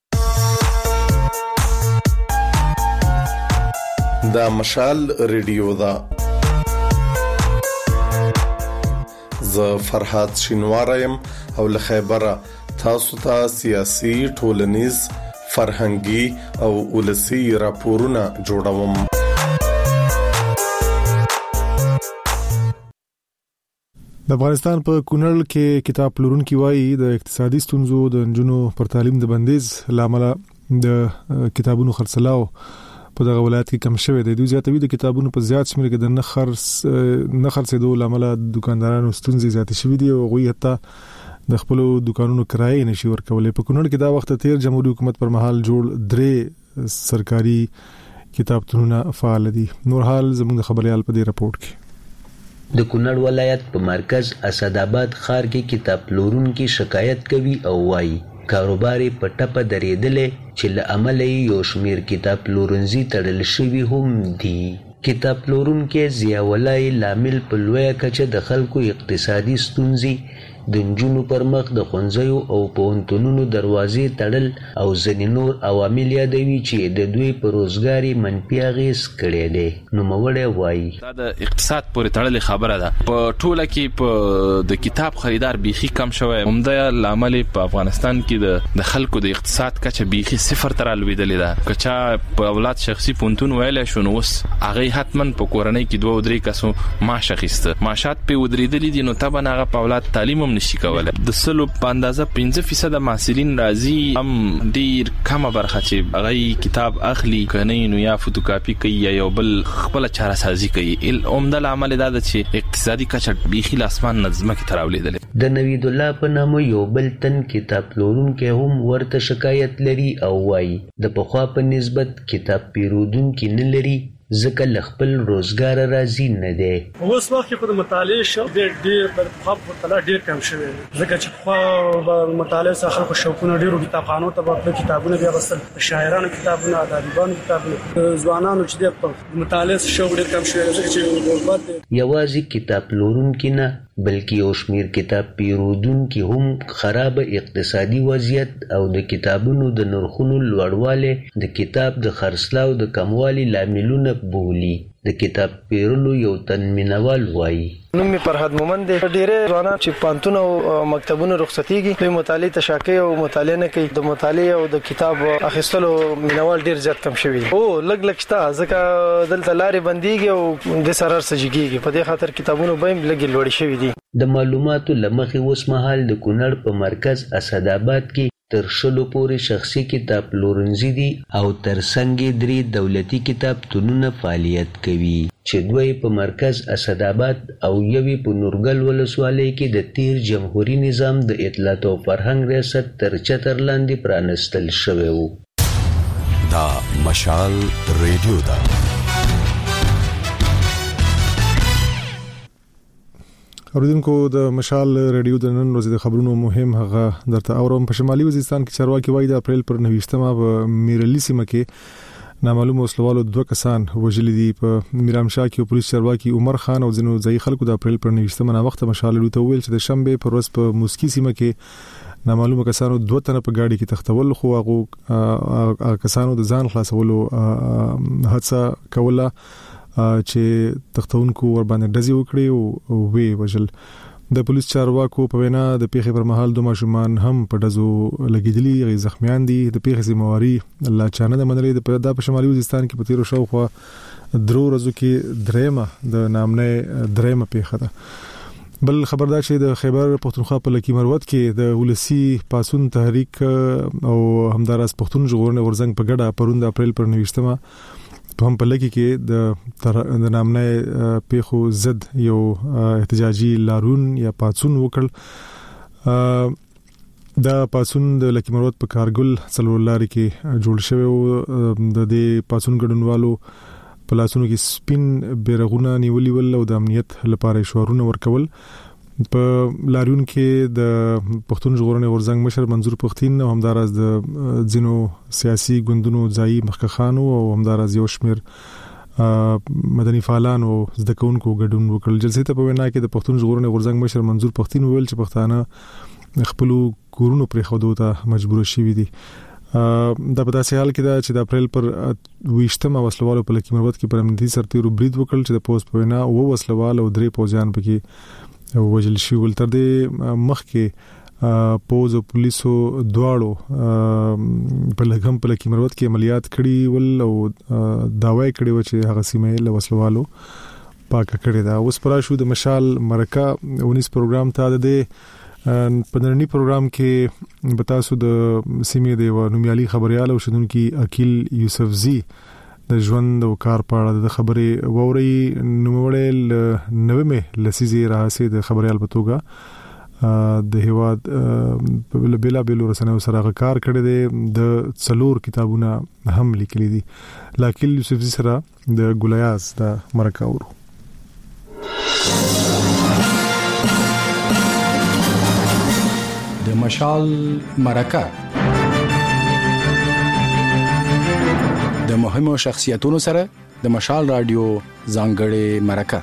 دا مشال ریډیو دا ز فرحات شینوارم او له خیبره تاسو ته سیاسي، ټولنیز، فرهنګي او ولسی راپورونه جوړوم. د افغانستان په کونړ کې کتاب پلورونکي وایي د اقتصادي ستونزو د نجونو پر تعلیم د بندیز لامل د کتابونو خرڅلاو په دغه ولایت کې کم شوی دی. دوی زیاتوي د کتابونو په زیات شمېر کې د نه خرڅ نه خرڅېدو لامل دکاندارانو ستونزې زیاتې شوې دي او هغوی حتی د خپل دکانونو کرایه نشي ورکولای. په کونړ کې دا وخت تیر جمهوریت حکومت پر مهال جوړ درې سرکاري کتابتونونه فعال دي. نور حال زموږ خبريال په دې راپورټ کې. د کونړ ولایت په مرکز اسداباد ښار کې کتاب پلورونکي شکایت کوي او وایي کاروبار په ټپه درېدلې چې له امله یو شمېر کتاب پلورنځي تړل شوي هم دي. کتاب پلورونکي ضیاءالله لامل په لویه کچه د خلکو اقتصادي ستونزې د نجونو پر مخ د ښوونځیو او پوهنتونونو دروازې تړل او ځینې نور عوامل یادوي چې د دوی په روزګار منفي اغېز کړی دی. نوموړی وایي دا د اقتصاد پورې تړلې خبره ده. په ټوله کې په د کتاب خریدار بیخي کم شوی. همدا لامل په افغانستان کې د خلکو د اقتصاد کچه بیخي صفر ته رالوېدلې ده. که چا په اولاد شخصي پوهنتون ویلی شو نو اوس هغې حتما په کورنۍ کې دوه درې کسو معاش اخیسته، معاشات پرې ودرېدلي دي نو طبعا هغه په اولاد تعلیم هم نشي کولی. د سلو په اندازه پنځه فیصده محصلین راځي هم ډېر کمه برخه چې هغه کتاب اخلي که نه نو یا فوتوکاپي کوي یا یو بل خپله چاره سازي کوي. عمده لامل دا ده چې اقتصادي کچه بیخي له اسمان نه ځمکې ته راولېدلې. د نوید الله په نامه یو بل تن کتاب پلورونکی هم ورته شکایت لري او وایي د پخوا په نسبت کتاب پیرودونکي نه لري ځکه له خپل روزګار راضي نه دی. اوس وخت کې خو د مطالعې شوق ډېر په خپل پرتله ډېر کم شوی دی ځکه چې خو په مطالعې سره خلکو شوقونه ډېرو کتابخانو ته به کتابونه بیا غوښتل، شاعرانو کتابونه، ادیبانو کتابونه، ځوانانو چې د مطالعې شوق ډېر کم شوی دی ځکه چې غربت دی. یوازې کتاب پلورونکي نه بلکې یو شمېر کتاب پیرودونکي هم خراب اقتصادي وضعیت او د کتابونو د نرخونو لوړوالی د کتاب د خرڅلاو د کموالي لاملونه بولي. د کتاب پیرلو یو تن مینوال وایي نوم می فرهاد مومند دی. ډېرې ځوانان چې پانتون او مکتبونو رخصتيږي دوی مطالعه ته شاکي او مطالعه نه کوي. د مطالعه او د کتاب اخیستلو مینوال ډېر زیات کم شوی او لګ لګ شته ځکه دلته لارې بنديږي او د سرار سجيږي په دې خاطر کتابونو به لګي لوړ شوی دي. د معلوماتو لمخې اوس مهال د کونړ په مرکز اسداباد کې تر شلو پورې شخصي کتاب پلورنځي دي او ترڅنګ درې دولتي کتابتونونه فعالیت کوي چې دوی په مرکز اسداباد او یوې په نورګل ولسوالۍ کې د تیر جمهوریت نظام د اطلاعات او فرهنګ ریاست تر چتر لاندې پرانستل شوی وو. دا مشال ریډیو دا اوریدونکو د مشال ریډیو د نن ورځې د خبرونو مهم هغه درته اورم. په شمالي وزیرستان کې چارواکي وایي د اپریل پر نويشتمه په میرلی سیمه کې نامعلوم وسلوالو دوه کسان وژلي دي. په میرامشاه کې پولیس چارواکي عمر خان او ځینو ځای خلکو د اپریل پر نويشتمه نه وخت مشال ریډیو ته ویل چې د شنبه پر ورځ په موسکی سیمه کې نامعلوم کسانو دوه تنه په گاډي کې تختول خو هغه کسانو د ځان خلاصولو هڅه کوله چې تختونکو ور باندې ډزې وکړي او وی وجل. د پولیس چارواکو په وینا د پیښې پر مهال دوه ماشومان هم په ډزو لګیدلي غي زخمیان دي. د پیښې ذمہواری الله چانه د منلې د په شمالي وزیرستان کې په تیرو شاوخوا درو ورځو کې درېمه د نامنه درېمه پیښه ده. بل خبردار چې د خیبر پختونخوا په لکی مروت کې د ولسی پاسون تحریک او همداراز پختون ژغورنې ورزنګ په ګډه پروند اپریل پر نويشتمه په هم په لکی کې د نامنه پیښو زد یو احتجاجي لارون یا پاتسون وکړ. دا پاتسون د لکی مروت په کارګل څلور لاري کې جوړ شوی او د دې پاتسون ګډونوالو پلاسونو کې سپین بیرغونه نیولې ول او د امنیت لپاره شعارونه ورکول. په لاریون کې د پښتون ژغورنې ورزنګ مشر منظور پښتين او همداراز د ځینو سیاسي ګوندونو ځای مخکخانو او همداراز یو شمیر مدني فعالان او زدکونکو ګډون وکړل. جلسې ته په وینا کې د پښتون ژغورنې ورزنګ مشر منظور پښتين ویل چې پښتانه خپل کورونو پرې خودو ته مجبور شي دي. دا په داسې حال کې دا چې د اپریل پر ویشتمه وسلوالو په لکی مروت کې پر امنیتي سرتیرو برید وکړل چې د پوسټ په وینا او وسلوال او درې پوځیان پکې وژل شي. ولتر دې مخ کې پوز او پولیسو دواړو په لګم په لکی مروت کې عملیات کړي ول او داوای کړي و چې هغه سیمه له وسلوالو پاکه کړي دا. اوس پر شو د مشال مرکه اونیس پروګرام ته د په نړۍ پروګرام کې بتاسو د سیمې د نومیالي خبريال او شندونکو عقیل یوسفزی د ژوند او کار په اړه د خبرې ووري نوموړل نومه لسیزي راځي د خبريال په توګه د هواد په بلا بلا رسنیو سره کار کړی دی. د څلور کتابونه هم لیکلي دي. عقیل یوسفزی سره د ګولیاز د مرکه ورو د مشال مرکه د مهمو شخصیتونو سره د مشال رادیو ځانګړې مرکه.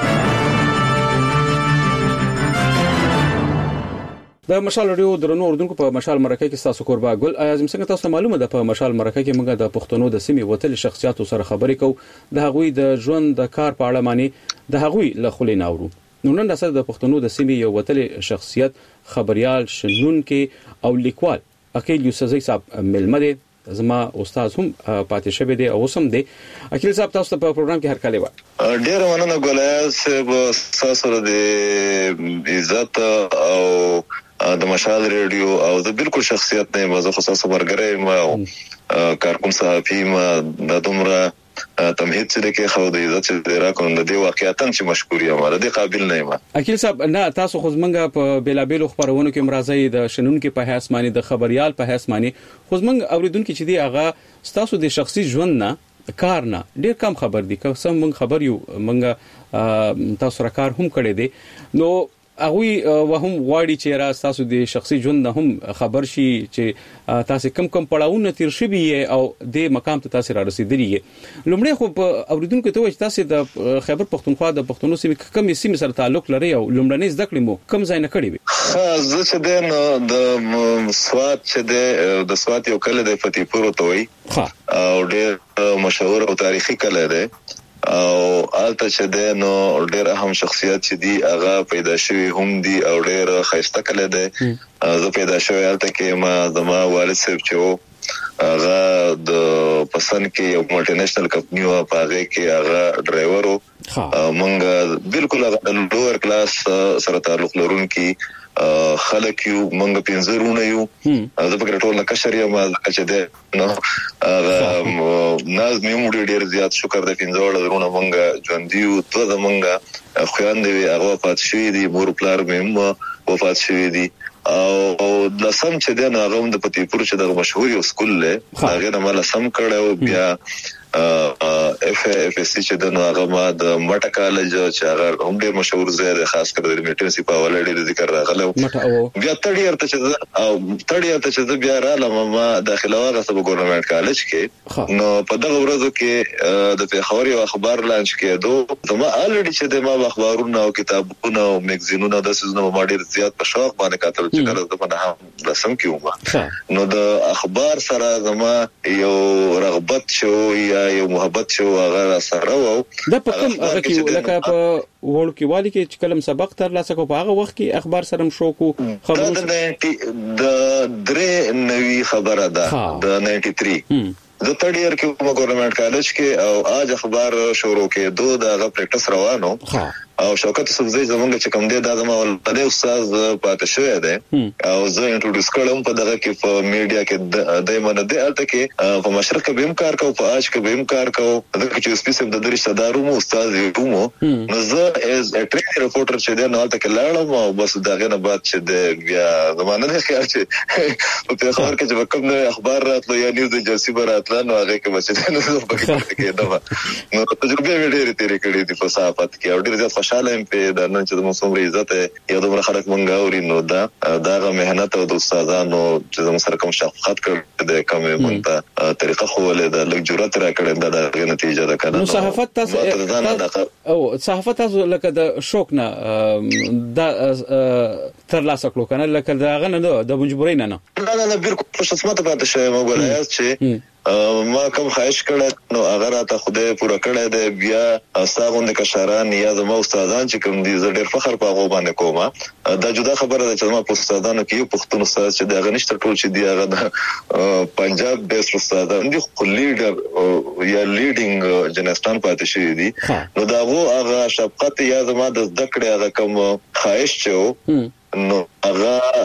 د مشال رادیو درنو اردوونکو په مشال مرکه کې تاسو قربا ګل اعظم څنګه تاسو معلومه ده په مشال مرکه کې موږ د پښتنو د سیمې وتل شخصیتو سره خبرې کوو د هغوی د ژوند د کار په اړه معنی د هغوی له خلې ناورو. نو نن د د پښتنو د سیمې یو وتل شخصیت خبريال شنونکي او لیکوال عقیل یوسفزی صاحب ملمه دي. زما استاد هم پاتې شوی دی او سم دی. عقیل صاحب تاسو په پروګرام کې هر کله و ډیر مننه ګولایز صاحب تاسو د عزت او د مشال ریډیو او د بالکل شخصیت نه مزه خصوصا مرګره ما کارکون صحافي ما د دومره تمهید چې کې خو د عزت چې راکون د دې واقعیت چې مشکور یم د دې قابل نه یم. عقیل صاحب نه تاسو خو زمنګ په بیلابیلو خبرونو کې مرزي د شنونکو په حیث معنی د خبريال په حیث معنی خو زمنګ اوریدونکو چې دی هغه تاسو د شخصي ژوند نه کار نه ډیر کم خبر دي. که سم موږ خبر یو موږ تاسو را کار هم کړی دی نو هغه وهم واړی چې را تاسو د شخصي ژوند نه هم خبر شي چې تاسو کم کم پړاوونه تیر شوی او د مقام ته تاسو را رسیدلی. لومړی خو اوریدونکو ته وایي تاسو د خیبر پختونخوا د پښتونو سیمې کم سیمې سره تعلق لري او لومړنۍ زده کړې مو کم ځای نه کړی وي. زه چې د د سواد چې د سواد یو کله د فتح پور ته وایي او ډېر مشهور او تاریخي کله ده او البته چې د نو ډېر اهم شخصیت چې دی هغه پیدا شوی هم دی او ډېر خیسته کله ده. زه پیدا شوی البته کې ما زما والد صاحب چې هغه د پسند کې یو ملټي نېشنل کمپنی او هغه کې هغه ډرایور او مونږ بالکل هغه لوور کلاس سره تعلق لرونکي خلک یو مونږ پنځرونه یو د پکې ټول کشر یو ما چې ده نو ناز میموري ډیر زیات شکر د پنځوړ درونه مونږ ژوند دیو ته د مونږ خويندې هغه پات شوی دي مور پلار مې وفات شوی دي او د سم چې ده هغه د پتی پور چې د مشهور یو سکول له هغه نه مال سم کړو بیا اف اف اس سی چې د هغه ما د مټه کالج چې هغه هم ډیر مشهور ځای دی خاص کر د میټنسی په حواله ډیر ذکر راغله بیا تړي ارته چې او تړي ارته چې بیا را لمه داخله واغه سبا ګورنمنت کالج کې نو په دغه ورځو کې د پیښور یو اخبار لانچ کېدو زما الریډي چې د ما اخبارونه او کتابونه او میگزینونه د سيزونو ما ډیر زیات په شوق باندې کاتل چې کله د منه هم رسم کیوم نو د اخبار سره زما یو رغبت شو یو محبت شو هغه سره وو د په کوم هغه کې لکه په وړو کې والی کې چې کلم سبق تر لاسه کو په هغه وخت کې اخبار سره شو کو خبرو د درې نوي خبره ده د نائنټي تھری د تھرډ ایئر کې کوم ګورنمنت کالج کې او اج اخبار شروع کې دوه د پریکټس روانو او شوکت صفزی زمونږ چې کوم دی دا زموږ ولادي استاد پاتې شوی دی او زه انټروډوس کړم په دغه کې په میډیا کې دایمنه دی الته کې په مشرق کې به امکار کو په اج کې به امکار کو دغه چې سپیسیف د درې صدارو مو استاد یو نو زه از ا ټریک ریپورټر چې دی نو الته کې لاړم او بس دغه نه بعد چې دی بیا زمانه نه خیال چې په خبر کې چې کوم اخبار راتلو یا نیوز ایجنسی براتله نو هغه کې بچی نو پکې کې دا نو تجربه ډېرې تیرې کړې دي په صحافت کې او ډېر زیات خوشاله ام په د نن چې د موسم عزت یو دومره خلک مونږ اوري نو دا دغه مهنت او د استادانو چې زموږ سره کوم شفقت کړ د کوم مونږ ته طریقه خو ولې د لږ جرأت را کړل دا د نتیجه ده کنه نو صحافت تاسو او صحافت تاسو لکه د شوک نه دا تر لاسه کړو کنه لکه داغه نه د مجبورۍ نه نه نه نه بالکل خوشسمته پاتې شوی مو ګولای چې ما کوم خواهش کړه نو هغه راته خوده پوره کړه د بیا استاغوند کشران یا د مو استادان چې کوم دي زه ډېر فخر په غو باندې کوم دا جدا خبره ده چې ما په استادانو کې یو پښتون استاد چې دا غنښت ټول چې دی هغه د پنجاب بیس استادان دي خو لیډر یا لیډینګ جنستان پاتې شي دي نو دا وو هغه شفقت یا زما د ذکر هغه کوم خواهش چې نو هغه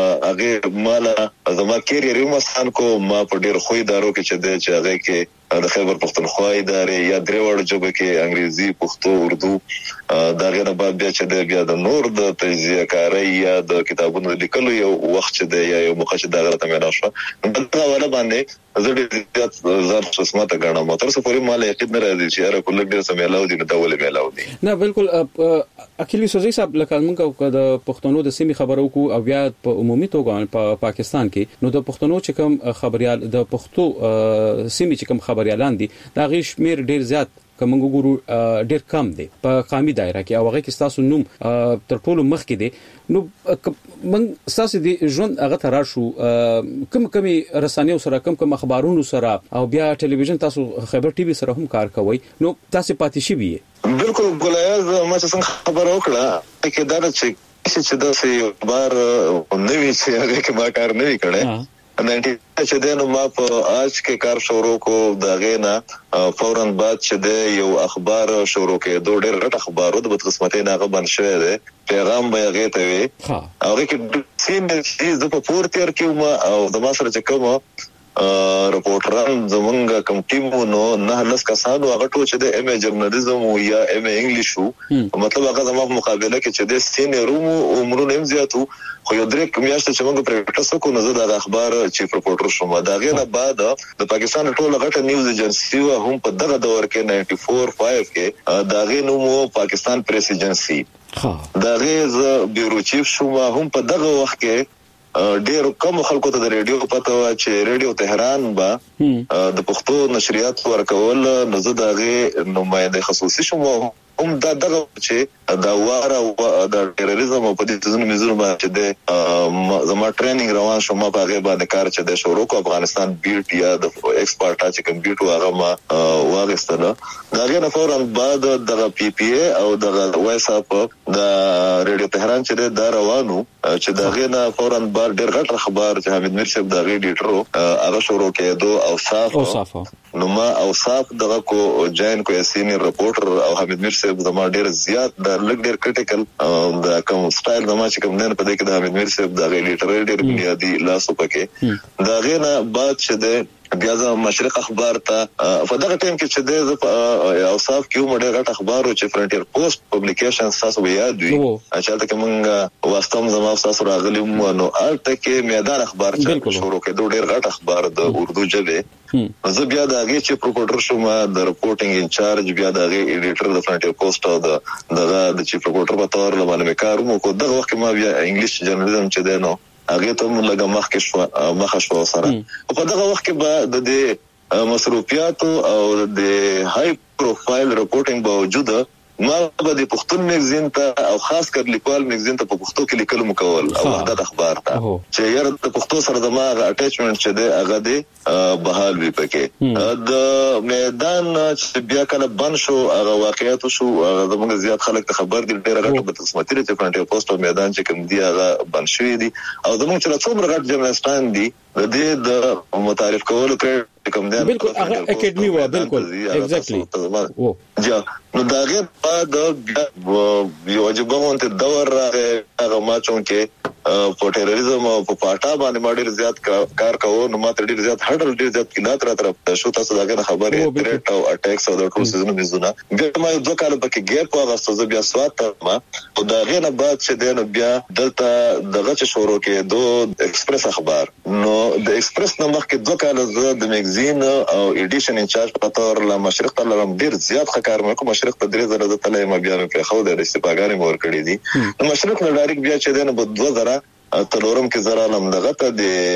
هغه مالا زما کیریر یو مسان کو ما په ډیر خوې دارو کې چې د چې هغه کې د خیبر پختونخوا ادارې یا درې وړ جوب کې انګریزي پښتو اردو دا غیر بعد بیا چې د بیا د نور د تجزیه کاری یا د کتابونو لیکلو یو وخت چې د یا یو مخه چې دا غلطه مې راشه دا ولا باندې زه ډېر زیات زار قسمت غواړم تر څو پورې مال یقین نه راځي چې هر کله ډېر سم علاوه دي نو دا ولې ملاو دي نه بالکل اکیلی سوزي صاحب لکه موږ د پښتنو د سیمې خبرو کو او بیا په عمومي توګه په پاکستان کې نو د پښتنو چې کوم خبريال د پښتو سیمې چې کوم خبريالان دي دا غي شمیر ډېر زیات کوم ګورو ډېر کم دي په قامي دایره کې او هغه کې تاسو نوم تر ټولو مخ کې دي نو من تاسو دي ژوند هغه تر شو کوم کمی رسانیو سره کوم کوم اخبارونو سره او بیا ټلویزیون تاسو خبر ټي وي سره هم کار کوي نو تاسو پاتې شي وي بالکل ګلایز ما څنګه خبر وکړه کې دا چې چې دا سي بار نوې چې هغه کې ما کار نه وکړي نائنټي چې دنه ما په آج کې کار شروع کو دا غینا فورن بعد چې د یو اخبار شروع کې دوه ډېر غټ اخبارو د بدقسمتۍ نه غبن شوی دی پیغام به هغه ته وي هغه کې سیم چې د په پورتیر کې ما او د ما سره چې کوم رپورټران زمونږ کوم ټیم نو نه لس کسانو هغه ټول چې د ام ای جرنالیزم یا ام ای انګلیش وو مطلب هغه زموږ مقابله کې چې د سینیئر وو عمرونه هم زیاتو خو یو درې کمیاشته چې موږ پریکټس وکړو نو زه د اخبار چیف رپورټر شوم دا غیر بعد د پاکستان ټول غټه نیوز ایجنسی هم په دغه دور کې نائنټي فور فایو کې دا غي نو پاکستان پریس ایجنسی دا غي ز بیورو چیف شوم هم په دغه وخت کې ډېر کم خلکو ته د ریډیو پته و چې ریډیو تهران با د پښتو نشریات ورکول نو زه دغه نمائنده خصوصي شوم هم دا دغه چې دا واره او د ټیرریزم او په دې ځینو مزونو باندې د زما ټریننګ روان شو، ما په هغه باندې کار چې د شروع کو افغانستان بیټ یا د ایکسپورټ چې کوم بیټ هغه ما واغستله. دا غنه فورا بعد د پی پی ای او د وایس اپ د ریډیو تهران چې دا روانو چې دا غنه فورا بعد ډېر غټ خبر چې حمید میر صاحب د ریډیټرو هغه شروع کېدو او صاف نو ما او صاحب دغه کو جاین کو سینیئر رپورټر او حمید میر صاحب زما ډېر زیات د لګ ډېر کریټیکل د کوم سټایل زما چې کوم نه په دې کې د حمید میر صاحب د ریډیټر ډېر بنیادی لاسو پکې دا غنه بعد چې د بیا د مشرق اخبار ته په دغه ټیم کې چې د اوصاف کې موږ ډېر اخبار او چې فرنټیر پوسټ پبلیکیشن تاسو یاد وي چې تل کومه واستم زما تاسو راغلی مو نو الته کې میدان اخبار چې شروع کېدو ډېر غټ اخبار د اردو ژبه زه بیا د هغه چې پروپورټر شوم د رپورټینګ انچارج بیا د هغه ایډیټر د فرنټیر پوسټ او د دغه د چیف رپورټر په تور لمنه کار مو کو دغه وخت ما بیا انګلیش جرنالیزم چې دی نو هغه ته موږ لګه مخ کې شو مخ شو سره په دغه وخت کې به د دې مصروفیات او د هاي پروفایل رپورټینګ باوجود ما به د پښتون میگزین ته او خاص کر لیکوال میگزین ته په پښتو کې لیکل مکول او وحدت اخبار ته چې یاره د پښتو سره د ما اټیچمنت چې دی هغه دی بحال وي پکې د میدان چې بیا کله بن شو هغه واقعیت شو هغه زموږ زیات خلک ته خبر دي ډېر غټ په قسمتي چې فرنټیر پوسټ او میدان چې کوم دی هغه بن شوی دي او زموږ چې څومره غټ جرنالستان دي د دې د متعارف کولو کړ کوم دی بالکل هغه اکیډمي و بالکل ایگزیکټلی جا نو دا غیر بعد یو واجب مونته دور راغی هغه ما چون کې په ټیرریزم او په پاټا باندې ما ډیر زیات کار کوو نو ما ډیر زیات هډل ډیر زیات کلات را طرف شو تاسو داګه خبرې تریټ او اٹیکس او د ټول سيزون مزونه بیا ما دوه کال پکې ګیپ واغسته بیا سوات ما او دا غیر بعد چې دین بیا دلته دغه چې شروع کې دو ایکسپریس اخبار نو د ایکسپریس نو مخکې دوه کال زه د میگزین او ایډیشن انچارج په تور لا مشرق ته لم ډیر زیات ښکار مې کوم مشرق ته درې زره د تلې ما بیا په خو د استفاګانې مور کړې دي نو مشرق نه ډایرک بیا چې دین په دوه زره تلورم کې زرا لم دغه ته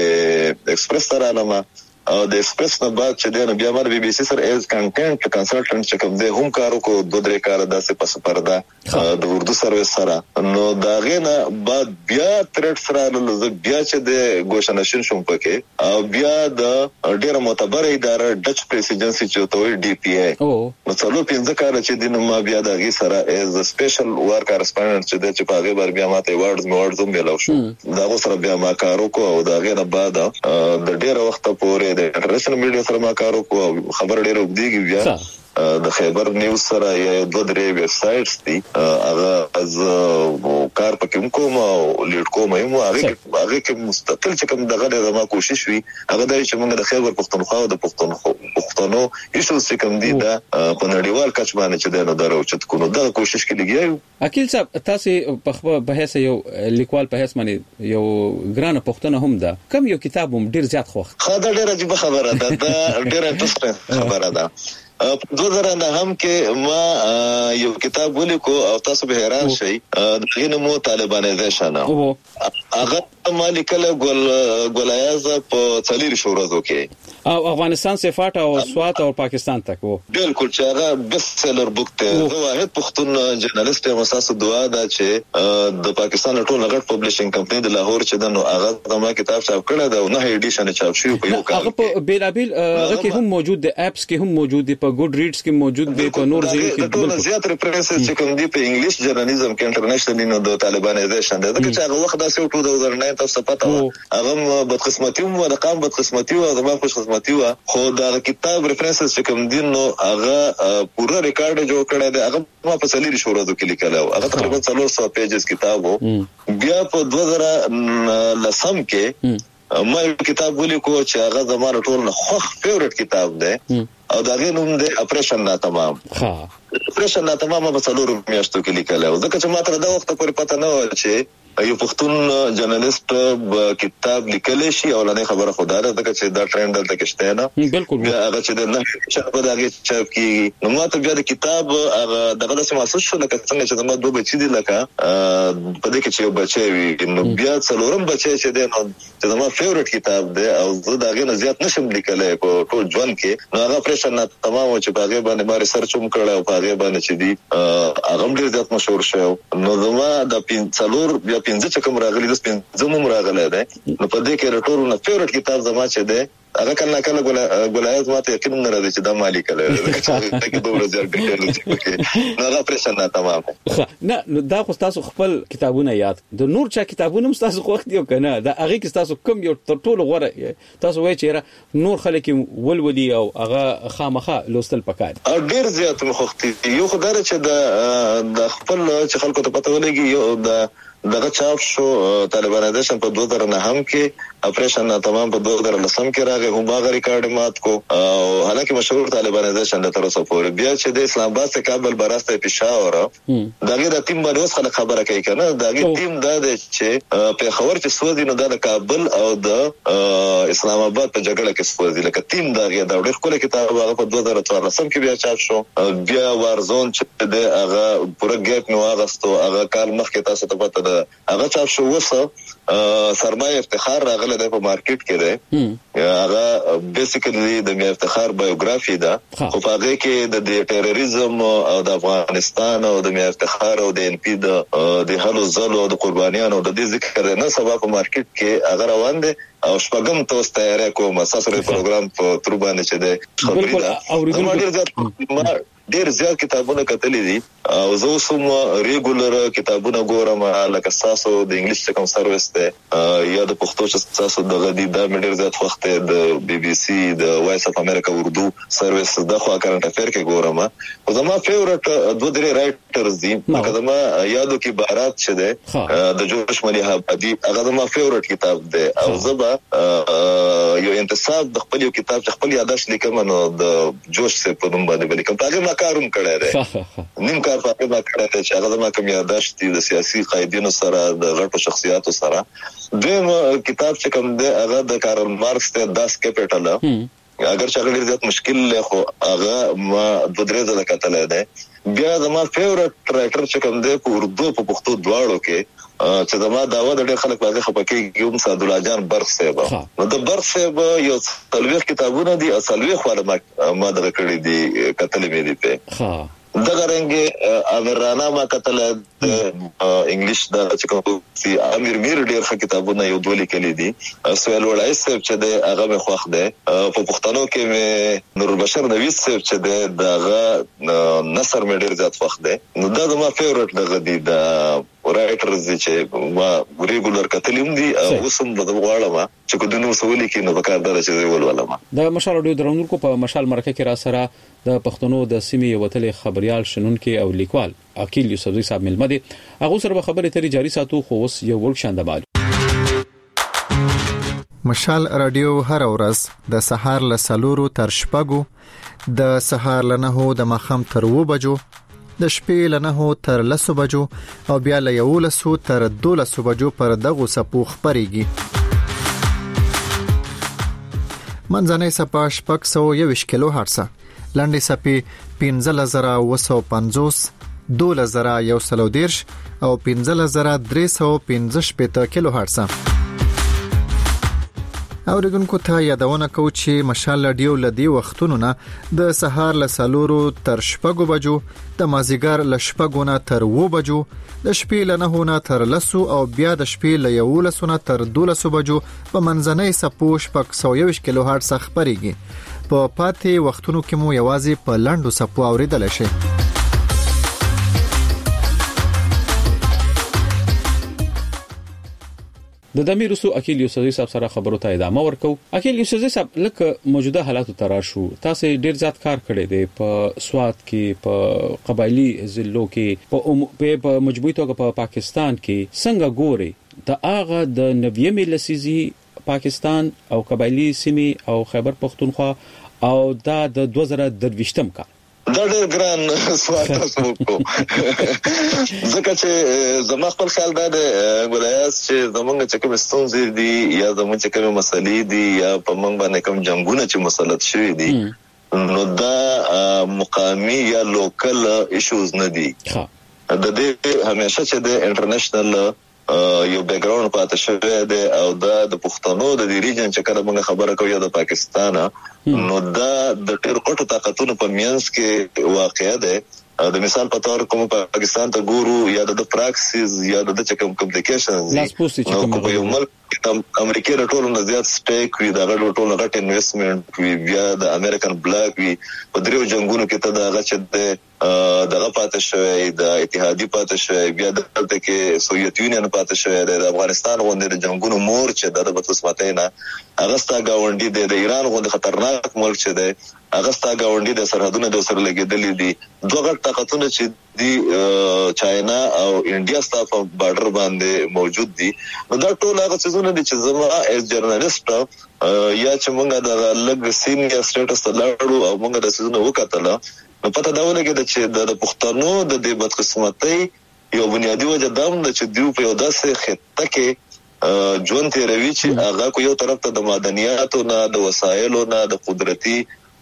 د ایکسپریس سره علامه او د ایکسپریس نه بعد چې دین بیا مر بي بي سي سره ایز کنټینټ کنسلټنټ چې کوم دی هم کارو کو دوه درې کار داسې پس پرده د اردو سرویس سره نو دا غینه بعد بیا تریټ سره له بیا چې د ګوشنشن شوم پکې او بیا د ډیره معتبر اداره ډچ پریس ایجنسی چې توي ډي پی ای نو څلور پنځه کال چې دین ما بیا د غي سره ایز سپیشل ور کارسپونډنټ چې د چې په هغه بار بیا ماته ایوارډز میوارډز هم ملو شو دا سره بیا ما کارو کو او دا غینه بعد د ډیره وخت پورې د انټرنیشنل میډیا سره ما کارو کو خبر ډېر وګديږي بیا د خیبر نیوز سره یا دوه درې ویب سایټس دي هغه از کار پکې کوم او لیډ کوم یم هغه هغه کې مستقل چې کوم دغه د ما کوشش وی هغه د چې موږ د خیبر پښتونخوا او د پښتونخوا پښتنو ایشو چې کوم دي دا په نړیوال کچ باندې چې دا درو چې کو نو دا کوشش کې لګیو اکیل صاحب تاسو په بحث یو لیکوال په هیڅ باندې یو ګرانه پښتنه هم ده کم یو کتاب هم ډیر زیات خوښ خا دا ډیره عجیب خبره ده دا ډیره انټرېسټینګ خبره ده دو زره نه هم کې ما یو کتاب ولیکو او تاسو به حیران شئ دغه نوم طالبانایزیشن هغه مالکله ګل ګلایاز په څلور شورزو کې او افغانستان صفات او سوات او پاکستان تک وو بالکل چې هغه بیسټ سیلر بوک ته زه واحد پښتون جرنالست یم اساس دعا دا چې د پاکستان ټول غټ پبلشینګ کمپنی د لاهور چې د نو هغه د ما کتاب چاپ کړی دا نه ایډیشن چاپ شوی په یو کال هغه په بیلابل هغه کې هم موجود دي اپس کې هم موجود دي په ګډ ریډز کې موجود دي په نور ځای کې ټول زیات ریفرنسز چې کوم دي په انګلیش جرنالیزم کې انټرنیشنل نو د طالبانایزیشن دا چې هغه وخت داسې دوه هزار نه تاسو پته هغه بدقسمتي مو د قام بدقسمتي او زما خوش قسمتي و خو دا کتاب ریفرنسز چې کوم دي نو هغه پورا ریکارډ جوړ کړی دی هغه ما په څلور شورو کې لیکل او هغه تقریبا څلور سوه پیجز کتاب وو بیا په دوه زره لسم کې ما یو کتاب ولیکو چې هغه زموږ ټول نه خوښ فیورټ کتاب دی او دا غي نوم دی اپریشن نا تمام ها اپریشن نا تمام په څلور میاشتو کې لیکل او ځکه چې ما تر دا وخت پورې پته نه و چې یو پښتون جرنالست کتاب لیکلی شي او لنه خبره خدای ده چې دا ټرند دلته کېشته نه بالکل هغه چې د نه شپه دغه چاپ کی نو ماته بیا د کتاب هغه دغه د محسوس شو لکه څنګه چې د دوه بچی دي لکه په دې کې چې یو بچی وي نو بیا څلورم بچی چې دی نو چې زما فیورټ کتاب دی او زه دغه نه زیات نشم لیکلای په ټول ژوند کې نو هغه پرېشن نه تمام چې په هغه باندې ما ریسرچ هم کړل او په هغه باندې چې دی هغه ډیر زیات مشهور شو نو زما د څلور بیا پنځه چې کوم راغلي د پنځه مو راغلی دی نو په دې کې رټور نه فیورټ کتاب زما چې دی هغه کله کله ګولایت ماته یقین نه راځي چې دا مالی کله چې کې دوه ورځې ډیټیل نو هغه پرېشن نه تمام نه نو دا خو تاسو خپل کتابونه یاد د نور چا کتابونه هم تاسو وخت دی کنه دا هغه کې تاسو کوم یو تر ټولو غوړه تاسو وایي چې نور خلک ولولي او هغه خامخه لوستل پکار ډیر زیات مخوختي یو خدای چې د د خپل چې خلکو ته پته ولګي یو د دغه چاپ شو طالبانیزیشن په دوه هزار نه هم کې اپریشن تمام په دوه هزار لسم کې راغی هم باغ ریکارډ مات کو او حالانکه مشهور طالبانیزیشن د تر اوسه پورې بیا چې د اسلام آباد څخه کابل براسته پېښور دغه د ټیم باندې خلک خبره کوي کنه دغه ټیم د چې په خبر چې سوځي نو د کابل او د اسلام آباد په جګړه کې سوځي لکه ټیم دغه د ډېر خپل کتاب هغه په دوه هزار څوارلس لسم کې بیا چاپ شو بیا وارزون چې د هغه پوره ګیپ نو اغستو هغه کال مخکې تاسو ته پته هغه چاپ شو وسه سرمایه افتخار راغله د په مارکیټ کې ده هغه بیسیکلی د مې افتخار بایوګرافي ده خو هغه کې د ټیرریزم او د افغانستان او د مې افتخار او د ان پی د د هلو زلو او د قربانیانو د دې ذکر نه سبا په مارکیټ کې هغه روان دي او شپږم تاسو تیاری کوم اساسي پروګرام په تر باندې چې ده خبرې ده ډیر زیات کتابونه کتلې دي او زه اوسم ریګولر کتابونه ګورم لکه تاسو د انګلیش څخه سرویس ته یا د پښتو چې تاسو د غدي د ډیر زیات وخت د بي بي سي د وایس اف امریکا اردو سرویس د خو کرنٹ افیر کې ګورم او زما فیورټ دوه درې رائټرز دي لکه زما یادو کې بارات شه ده د جوش ملي هابدي هغه زما فیورټ کتاب ده او زبا یو انتصاب د خپل یو کتاب چې خپل یاداش لیکم نو د جوش څخه په نوم باندې لیکم هغه کاروم کړی دی نیم کار پاتې ما کړی دی چې هغه ما کوم یاداشت دي د سیاسي قائدینو سره د غټو شخصیاتو سره دویم کتاب چې کوم دی هغه د کارل مارکس ته داس کیپټل اگر چې هغه ډیر زیات مشکل له خو هغه ما د درې ځله کتلای دی بیا زما فیورټ رائټر چې کوم دی په اردو په پښتو دواړو کې چې زما داوا د ډېر خلک باندې خپکه کوم سعد الله جان برخ صاحب نو د برخ صاحب یو څلويخ کتابونه دي او څلويخ وړ ما د کړې دي کتل مې دي په دغه رنګ امرانا ما کتل د انګلیش د چې کوم سي امیر میر ډېر ښه کتابونه یو دوه لیکلي دي سوال وړای صاحب چې د هغه مخ وخت ده په پښتنو کې مې نور بشر نویس صاحب چې د دغه نصر مې ډېر زیات وخت ده نو دا زما فیورټ دغه دي د رائټرز چې ما ریګولر کتلیم دي اوسم د غواړم چې کو د نور سوالي کې نو وکړ دا چې ولولم د مشال اډیو درونکو په مشال مرکه کې را سره د پښتنو د سیمې وتلې خبريال شنونکو او لیکوال عقیل یوسفزی صاحب ملمدي هغه سره خبرې تری جاری ساتو خو اوس یو ورک شاندمال مشال رادیو هر ورځ د سهار له سلورو تر شپږو د سهار له نهو د مخم تر و بجو د شپې له نهو تر لسو بجو او بیا له یولسو تر دولسو بجو پر دغه سپو خبريږي منځنۍ سپا شپږ سوه یوویشت کیلو هرتز لاندې سپي پنځه زره اوه سوه پنځوس دوه زره یو سل دېرش او پنځه زره درې سوه پنځه شپېته کیلو هرتز اوریدونکو ته یادونه کوم چې مشال رادیو لدی وختونو نه د سهار له سلورو تر شپږو بجو د مازیګر له شپږو نه تر و بجو د شپې له نهو نه تر لسو او بیا د شپې له یولسو نه تر دولسو بجو په منځنۍ سپو شپږ سوه یوویشت کیلو هرتز خبريږي په پاتې وختونو کې مو یوازې په لاندو سپو اوریدل شي د دمیر رسو عقیل یوسفزی صاحب سره خبرو ته ادامه ورکو عقیل یوسفزی صاحب لکه موجوده حالات تر شو تاسو ډیر زیات کار کړی دی په سواد کې په قبایلی ضلعو کې په مجموعي توګه په پاکستان کې څنګه ګوري د اغه د نویمه لسیزي پاکستان او قبایلی سیمه او خیبر پختونخوا او دا د دوه زره درویشتم کال دا ډېر ګران سوال تاسو وکړو ځکه چې زما خپل خیال دا دی ګولیاس چې زمونږ چې کوم ستونزې دي یا زمونږ چې کوم مسلې دي یا په موږ باندې کوم جنګونه چې مسلط شوي دي نو دا مقامی یا لوکل ایشوز نه دي د دې همیشه چې د انټرنیشنل یو بیک ګراوند پاتې شوی دی او دا د پښتنو د ریجن چې کله موږ خبره کوو یا د پاکستان نو دا د ډېر غټو طاقتونو په میانس کې واقع دی د مثال په تور کوم پاکستان ته ګورو یا د پراکسیز یا د کوم کمپلیکیشنز نو په یو ملک امریکا د ټولو نه زیات سټیک وي د غړو ټولو غټ انویسټمنټ وي بیا د امریکن بلاک وي په دریو جنگونو کې ته دا غچ د دغه پاتې شوی د اتحادی پاتې شوی بیا دلته کې سوویت یونین پاتې شوی د افغانستان غونډې د جنگونو مور چې د بدقسمتۍ نه اغستا گاونډي د ایران غونډه خطرناک ملک چې دی اغستا گاونډي د سرحدونو د سره لګیدلې دي دوه غټ طاقتونه چې دی چاینا او انډیا ستاسو په بارډر باندې موجود دي نو دا ټول هغه څه دي چې زما ایز جرنالست یا چې موږ د لګ سینیئر سټیټس ته لاړو او موږ د څه وکړل نو پته دا ولګید چې د پښتنو د دې بدقسمتۍ یو بنیادی وجه دا ده چې دیو په یو داسې خطه کې ژوند تیروي چې هغه کو یو طرف ته د معدنیاتو نه د وسایلو نه د قدرتي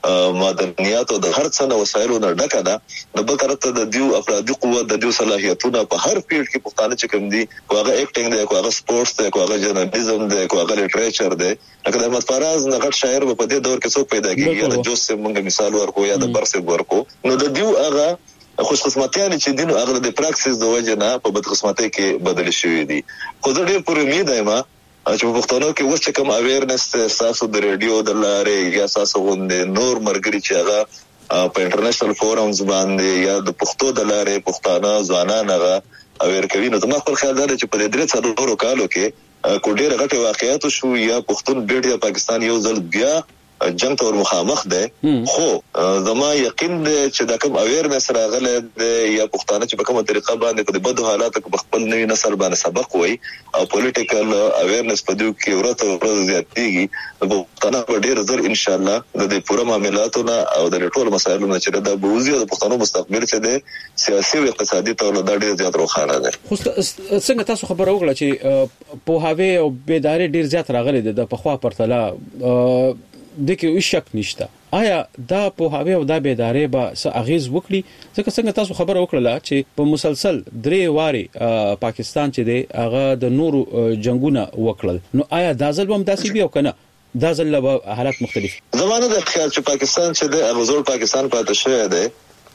معدنیاتو د هر څه نه وسایلو نه ډکه ده د بل طرف ته د دیو افرادي قوت د دیو صلاحیتونه په هر فیلډ کې پښتانه چې کوم دي هغه اکټینګ دی هغه سپورتس دی هغه جرنالیزم دی هغه لټریچر دی لکه د احمد فراز نغټ شاعر په دې دور کې څوک پیدا کیږي یا د جوزف مونږ مثال ورکو یا د برسه ورکو نو د دیو هغه خوش قسمتیان چې دین هغه د پراکسیس د وجه نه په بد قسمتۍ کې بدل شوی دي خو زه ډېر پر امید یم چې په پښتنو کې وڅ کوم اویرنس تاسو د ریډیو د لارې یا تاسو غوندې نور مرګري چې هغه په انټرنیشنل فورمز باندې یا د پښتو د لارې پښتانه ځوانان هغه اویر کوي نو زما خپل خیال دی چې په دې درې څلورو کالو کې کو ډېر غټي واقعیت شو یا پښتون بیډ یا پاکستان یو ځل بیا جنگ ته مخامخ ده خو زما یقین دی چې دا کوم اویرنس راغله یا پښتانه چې په کومه طریقه باندې په بدو حالاتو کې خپل نوی نسل باندې سبق وای او پولیټیکل اویرنس په دوی کې ورته ورته زیاتېږي پښتانه په ډیر زر ان شاء الله د دې پوره معاملاتو نه او د ټولو مسایلو نه چې د بوزي او د پښتنو مستقبل څه دی سیاسي او اقتصادي تور له ډیر زیات روښانه ده خو څنګه تاسو خبر وکړه چې په هاوی او بیداری ډیر زیات راغلي د پخوا پرتله دغه هیڅ شک نشته آیا دا په هاوی او دا بیداری به څه اغیز وکړي ځکه څنګه تاسو خبر وکړه چې په مسلسل درې واري پاکستان چې دی هغه د نورو جنگونه وکړل نو آیا دا ځل هم داسې بیا کنه دا ځل به حالات مختلف زمانه د خیال چې پاکستان چې دی هغه زول پاکستان پاتې شوی دی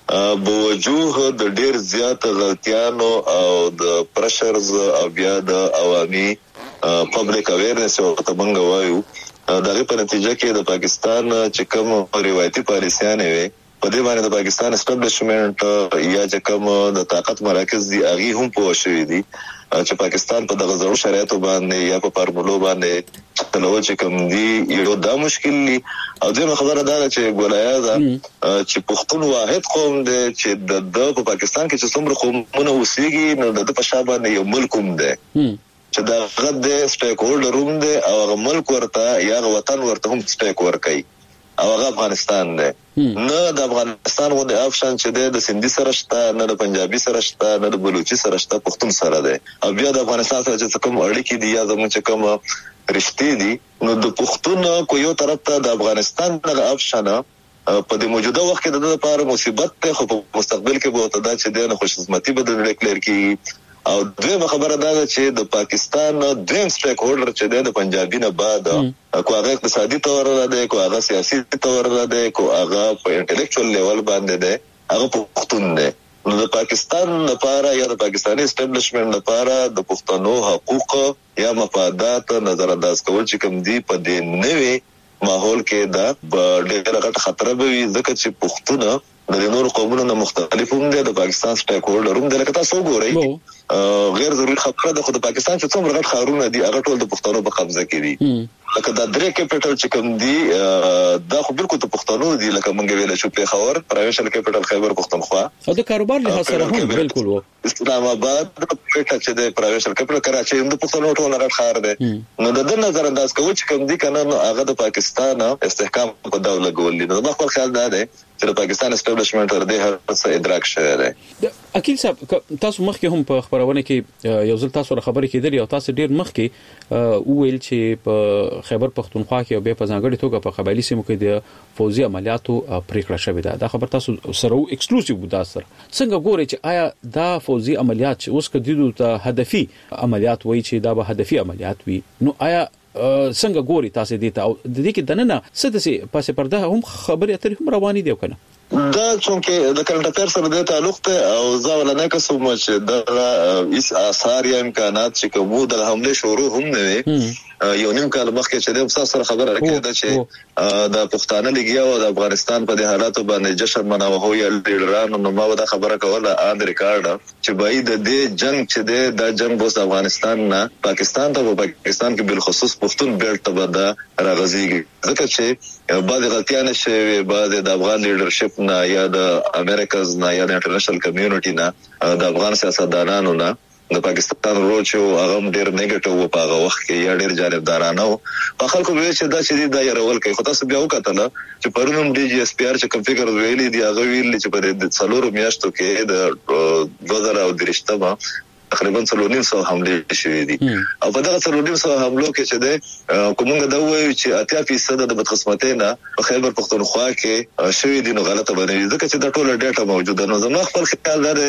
بوجوه د ډیر زیات غلطیانو او د پرشرز او بیا د عوامي پبلک اویرنس او تبنګ وایو دغه په نتیجه کې د پاکستان چې کوم روایتي پالیسیان وي په دې باندې د پاکستان اسټابلیشمنت یا چې کوم د طاقت مراکز دي هغه هم پوه شوی دي چې پاکستان په دغه ځړو شرایطو باندې یا په فارمولو باندې تلو چې کوم دي یو دا مشکل دي او دغه خبره ده چې ګولیا ده چې پښتون واحد قوم دی چې د په پاکستان کې چې څومره قومونه اوسېږي نو د په شابه یو ملک هم دی چې دا غد د سټیک هولډر روم دی او هغه ملک ورته یا وطن ورته هم سټیک ورکي او هغه افغانستان دی نه د افغانستان غو د افشان چې د سندي سره شته نه د پنجابي سره شته نه د بلوچي سره شته پښتون سره دی او بیا د افغانستان سره چې کوم اړیکې دي یا زموږ چې کوم رښتې دي نو د پښتون کو یو طرف ته د افغانستان د افشان په دې موجوده وخت کې د لپاره مصیبت ته خو په مستقبل کې به وته دا چې د خوشقسمتي بدل ډیکلیئر کی او دویمه خبره دا ده چې د پاکستان دریم سټیک هولډر چې د پنجابي نه بعد کو هغه اقتصادي تور راځي کو هغه سیاسي تور راځي کو هغه په انټلیکچوال لیول باندې ده هغه پښتون ده نو د پاکستان لپاره یا د پاکستاني اسټابلیشمنت لپاره د پښتنو حقوق یا مفادات نظر انداز کول چې کوم دي په دې نوې ماحول کې دا ډېر غټ خطر به وي ځکه چې پښتون د نورو قومونو نه مختلف هم دي د پاکستان سټیک هولډر هم د لکه تاسو ګورئ غیر ضروري خبره ده خو د پاکستان چې څومره غټ ښارونه دي هغه ټول د پښتنو په قبضه کې دي لکه دا درې کیپټل چې کوم دي دا خو بالکل د پښتنو دي لکه مونږ ویل چې په خبر پروینشل کیپټل خیبر پښتونخوا او د کاروبار له سره هم بالکل وو اسلام آباد په چې د پروینشل کیپټل کراچي هم د پښتنو ټول غټ ښار دی نو د دې نظر انداز کوي چې کوم دي کنه هغه د پاکستان استحکام په دولت ګولې نو د خپل خیال دا دی چې پاکستان اسټابلیشمنت ور دې هر څه ادراک شوی دی. اکیل صاحب تاسو مخکې هم په خبرونه کې یو ځل تاسو خبرې کېدل او تاسو ډیر مخکې وویل چې په خیبر پختونخوا کې او به په ځانګړي توګه په قبایلی سیمو کې د فوزي عملیاتو پریکړه شوې ده. دا خبر تاسو سره ایکسکلوسیو بودا سره څنګه ګوري چې آیا دا فوزي عملیات چې اوس کډیدو ته هدفي عملیات وایي چې دا به هدفي عملیات وي نو آیا څنګه ګوري تاسو دې ته او د دې کې دننه څه د پاسه پرده هم خبرې اترې هم روانې دي کنه دا څنګه د کرنٹ افیر سره د تعلق ته او ځاول نه کوم چې د اس آثار یا امکانات چې کومو د حمله شروع هم نه وي یو نیم کال مخکې چې د تاسو سره خبره راکړه چې د پښتانه لګیا او د افغانستان په د حالاتو باندې جشن مناوه هو یا لیډرانو نو ما دا خبره کوله ان ریکارډ چې باید د دې جنگ چې د جنگ بوس افغانستان نه پاکستان ته په پاکستان کې بل خصوص پښتون بیلټ ته بدا راغزيږي ځکه چې بعض غلطیاں شوي بعض د افغان لیډرشپ نه یا د امریکاز نه یا د انټرنیشنل کمیونټي نه د افغان سیاستدانانو نه د پاکستان روچو هغه ډېر نیگیټیو په هغه وخت کې یا ډېر جانبدارانه او په خلکو ویل چې دا چې دا يرول کوي خو تاسو بیا وکړه چې پرونم ډي جي اس پی ار چې کوم فکر ویلي دی هغه ویل چې په د څلورو میاشتو کې د دوه زره درشتمه تقریبا څلورنیم سو حمله شوې دي او په دغه څلورنیم سو حملو کې چې ده کومه دا وایي چې اتیا فیصد د بدقسمتۍ نه په خیبر پختونخوا کې شوې دي نو غلطه باندې ځکه چې دا ټول ډیټا موجوده نو زما خپل خیال دی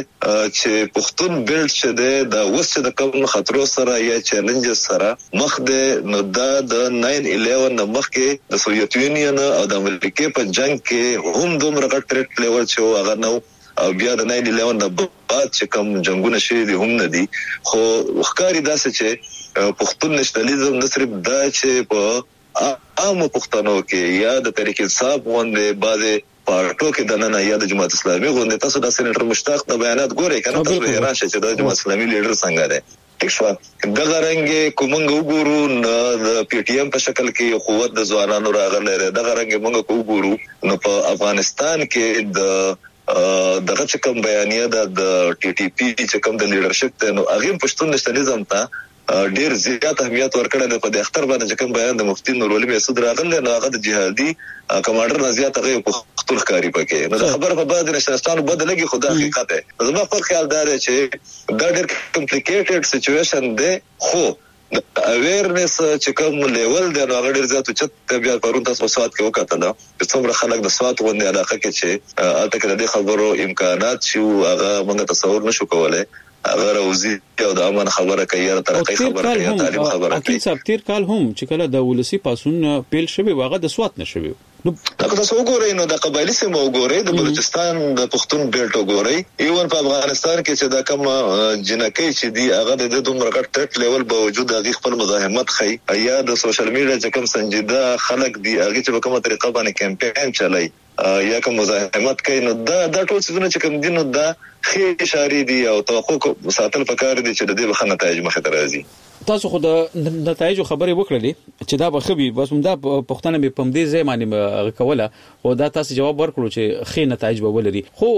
چې پښتون بیلټ چې ده د وسه د کوم خطر سره یا چیلنجز سره مخ ده نو دا د ناین الیون مخ کې د سوویت یونین او د امریکا په جنگ کې هم دومره غټ ټریټ لیول چې هغه نو او بیا د ناین الیون د بعد چې کوم جنگونه شوي دي هم نه دي خو ښکاری داسې چې پښتون نشنالیزم نه صرف دا چې په عام پښتنو کې یا د تحریک انصاف غونډې بعضې پارټو کې د نن یا د جماعت اسلامي غونډې تاسو د سېنیټر مشتاق د بیانات ګورئ کنه تاسو یې راشه چې د جماعت اسلامي لیډر څنګه دی ټیک شو دغه رنګ کومنګ وګورو د پی ټی ایم په شکل کې قوت د ځوانانو راغله دغه رنګ موږ وګورو نو په افغانستان کې د دغه چې کوم بیانیه د ټي ټي پی چې کوم د لیډرشپ ته نو هغه پښتون نشنالیزم ته ډیر زیات اهمیت ورکړل په د اختر باندې چې کوم بیان د مفتی نور ولي مسعود راغله نو هغه د جهادي کمانډر نه زیات هغه پښتون ښکاری پکې نو خبره په بعد نشستانو بدلږي خدا حقیقت ده زما خپل خیال دا دی چې دا ډیر کمپلیکیټډ سچويشن دی خو د اویرنس چې کوم لیول دی نو هغه ډیر زیات چې بیا پرون تاسو په سواد کې وکړه چې څومره خلک د سواد غونډې علاقه کې چې البته کې د خبرو امکانات چې هغه موږ تصور نشو کولای هغه روزي او د امن خبره کوي یا ترقی خبره کوي تعلیم خبره کوي اکیل تیر کال هم چې کله د ولسی پاسون پیل شوی واغه د سواد نشوي نو تاسو وګورئ نو د قبایلی سیمه وګورئ د بلوچستان د پښتون بیلټ وګورئ ایون په افغانستان کې چې دا کوم جنکې چې دی هغه د دومره غټ ټریټ لیول باوجود هغه خپل مزاحمت خي یا د سوشل میډیا چې کوم سنجیده خلک دی هغه چې په کومه طریقه باندې کمپاین چلای یا کوم مزاحمت کوي نو دا د ټول څه چې کوم دینو دا خې اشاره دي او توقع ساتل پکار دي چې د دې بخنه نتایج مخه ته راځي تاسو خو د نتایج خبرې وکړلې چې دا به خبي بس موږ د پښتنه به پم دې ځای باندې کوله او دا تاسو جواب ورکړو چې خې نتایج به ولري خو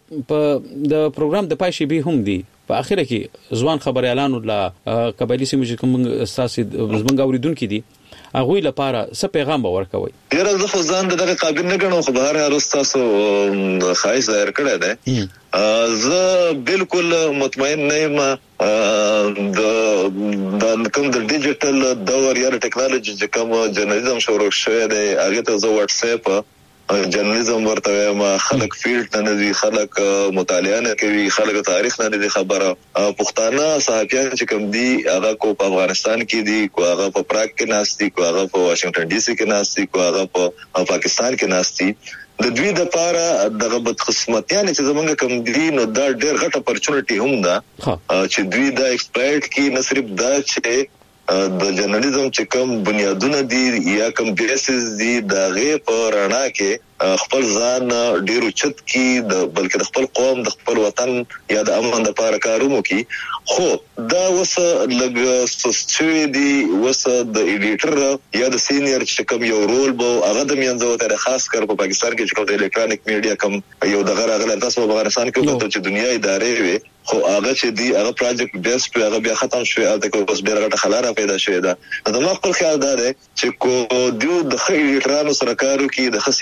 په د پروګرام د پای شي به هم دي په اخر کې ځوان خبر اعلان ولا قبایلی سیمه چې کوم اساسي زمنګ اوریدونکو دي هغه لپاره څه پیغام به ورکوي یره زه خو ځان دغه قابل نه ګڼم خو بهر ارستاسو خواهش ظاهر کړی دی زه بالکل مطمئن نه یم د د کوم د ډیجیټل دور یا ټیکنالوژي چې کوم جرنالیزم شروع شوی دی هغه ته زه واتس اپ جرنالیزم ورته ما خلک فیلډ نه دي خلک مطالعه نه کوي خلک تاریخ نه دي خبره پښتانه صحافیان چې کوم دي هغه کو په افغانستان کې دي کو هغه په پراګ کې ناشتي کو هغه په واشنگټن ډي سي کې ناشتي کو هغه په پاکستان کې ناشتي د دوی د پاره دغه بدقسمتیان چې زمونږ کوم دي نو دا ډېر غټ اپورچونټي هم ده چې دوی دا ایکسپلایټ کی نه صرف دا چې د جرنالیزم چې کوم بنیادونه دي یا کوم بیسز دي دا غي په رڼا کې خپل ځان ډیر اوچت کی د بلکې د خپل قوم د خپل وطن یا د امن لپاره کارونه کی خو دا وسه لګ سوسچوي دي وسه د ایډیټر یا د سینیئر چې کوم یو رول بو هغه د میانځو ته خاص کر په پاکستان کې چې کوم د الکترونیک میډیا کوم یو دغه راغله تاسو په افغانستان کې وګورئ چې دنیا ادارې وي خو هغه چې دی هغه پروجیکټ بیس په هغه بیا ختم شوی او د کوس ډیر غټه خلاره پیدا شوې ده نو ما خپل خیال ده چې کو دیو د خې ایډیټرانو سره کارو کې د سینیئر سره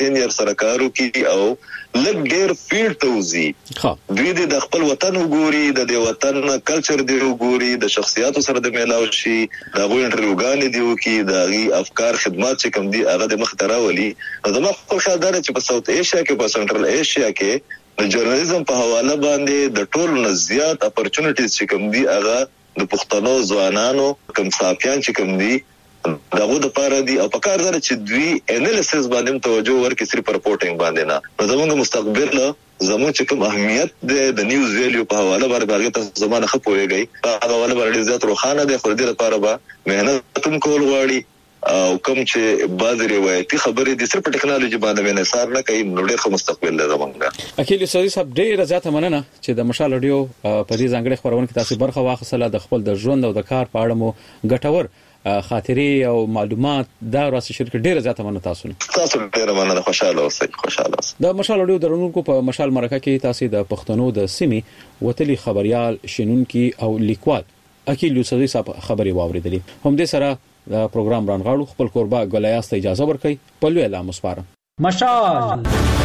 لپاره کارو کوي او لږ ډیر فیلډ ته وځي دوی د خپل وطن وګوري د دې وطن کلچر دی وګوري د شخصیتو سره د میلاو شي دا غوښ انټروګان دی وکي د غي افکار خدمات چې کوم دي هغه د مخ تراولي نو د مخ خپل خاطر چې په ساوث ایشیا کې په سنټرل ایشیا کې د ژورنالیزم په حواله باندې د ټولو نه زیات اپورچونټیز چې کوم دي هغه د پښتنو ځوانانو کوم صحافیان چې کوم دي داغه د پاره دي او په کار دره چې دوی انالیسس باندې توجه ورکړي صرف رپورټینګ باندې نه زموږ مستقبل زموږ چې کوم اهمیت د نیوز ویلیو په حواله باندې هغه زمانه خپويږي په حواله باندې زیات روخانه د خوري لپاره به مهنت تم کول غواړي او کوم چې بعض روایتي خبرې د صرف ټکنالوژي باندې نه سار نه کوي نو ډېر مستقبل لري زمونږه اکیل سړي صاحب ډېر زیاته مننه چې د مشال رادیو په دې ځانګړي خبرونه کې تاسو برخه واخیستله د خپل د ژوند او د کار په اړه مو ګټور خاطرې او معلومات دا راسي شرکت ډیره زیاته مننه تاسو تاسو ډیره مننه خوشاله اوسئ خوشاله اوسئ د مشال رادیو درونکو په مشال مرکه کې تاسو د پښتنو د سیمې وتلی خبريال شینونکي او لیکوال اکیل سړي صاحب خبري واوریدلې هم دې سره د پروګرام رانغاړو خپل قربا غلیاست اجازه ورکړي په لوی اعلان مسپارم مشال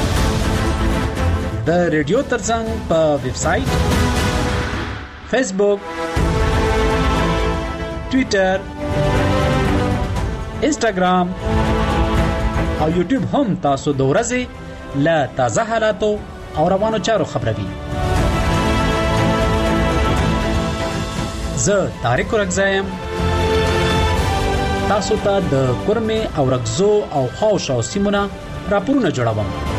د ریډیو ترڅنګ په ویب سټ فیسبوک ټوئیټر انسټاګرام او یوټیوب هم تاسو د ورځې له تازه حالاتو او روانو چارو خبروي زه طارق رغزایم تاسو ته د کورمه او رغزو او خاوشاو سیمونه راپورونه جوړوم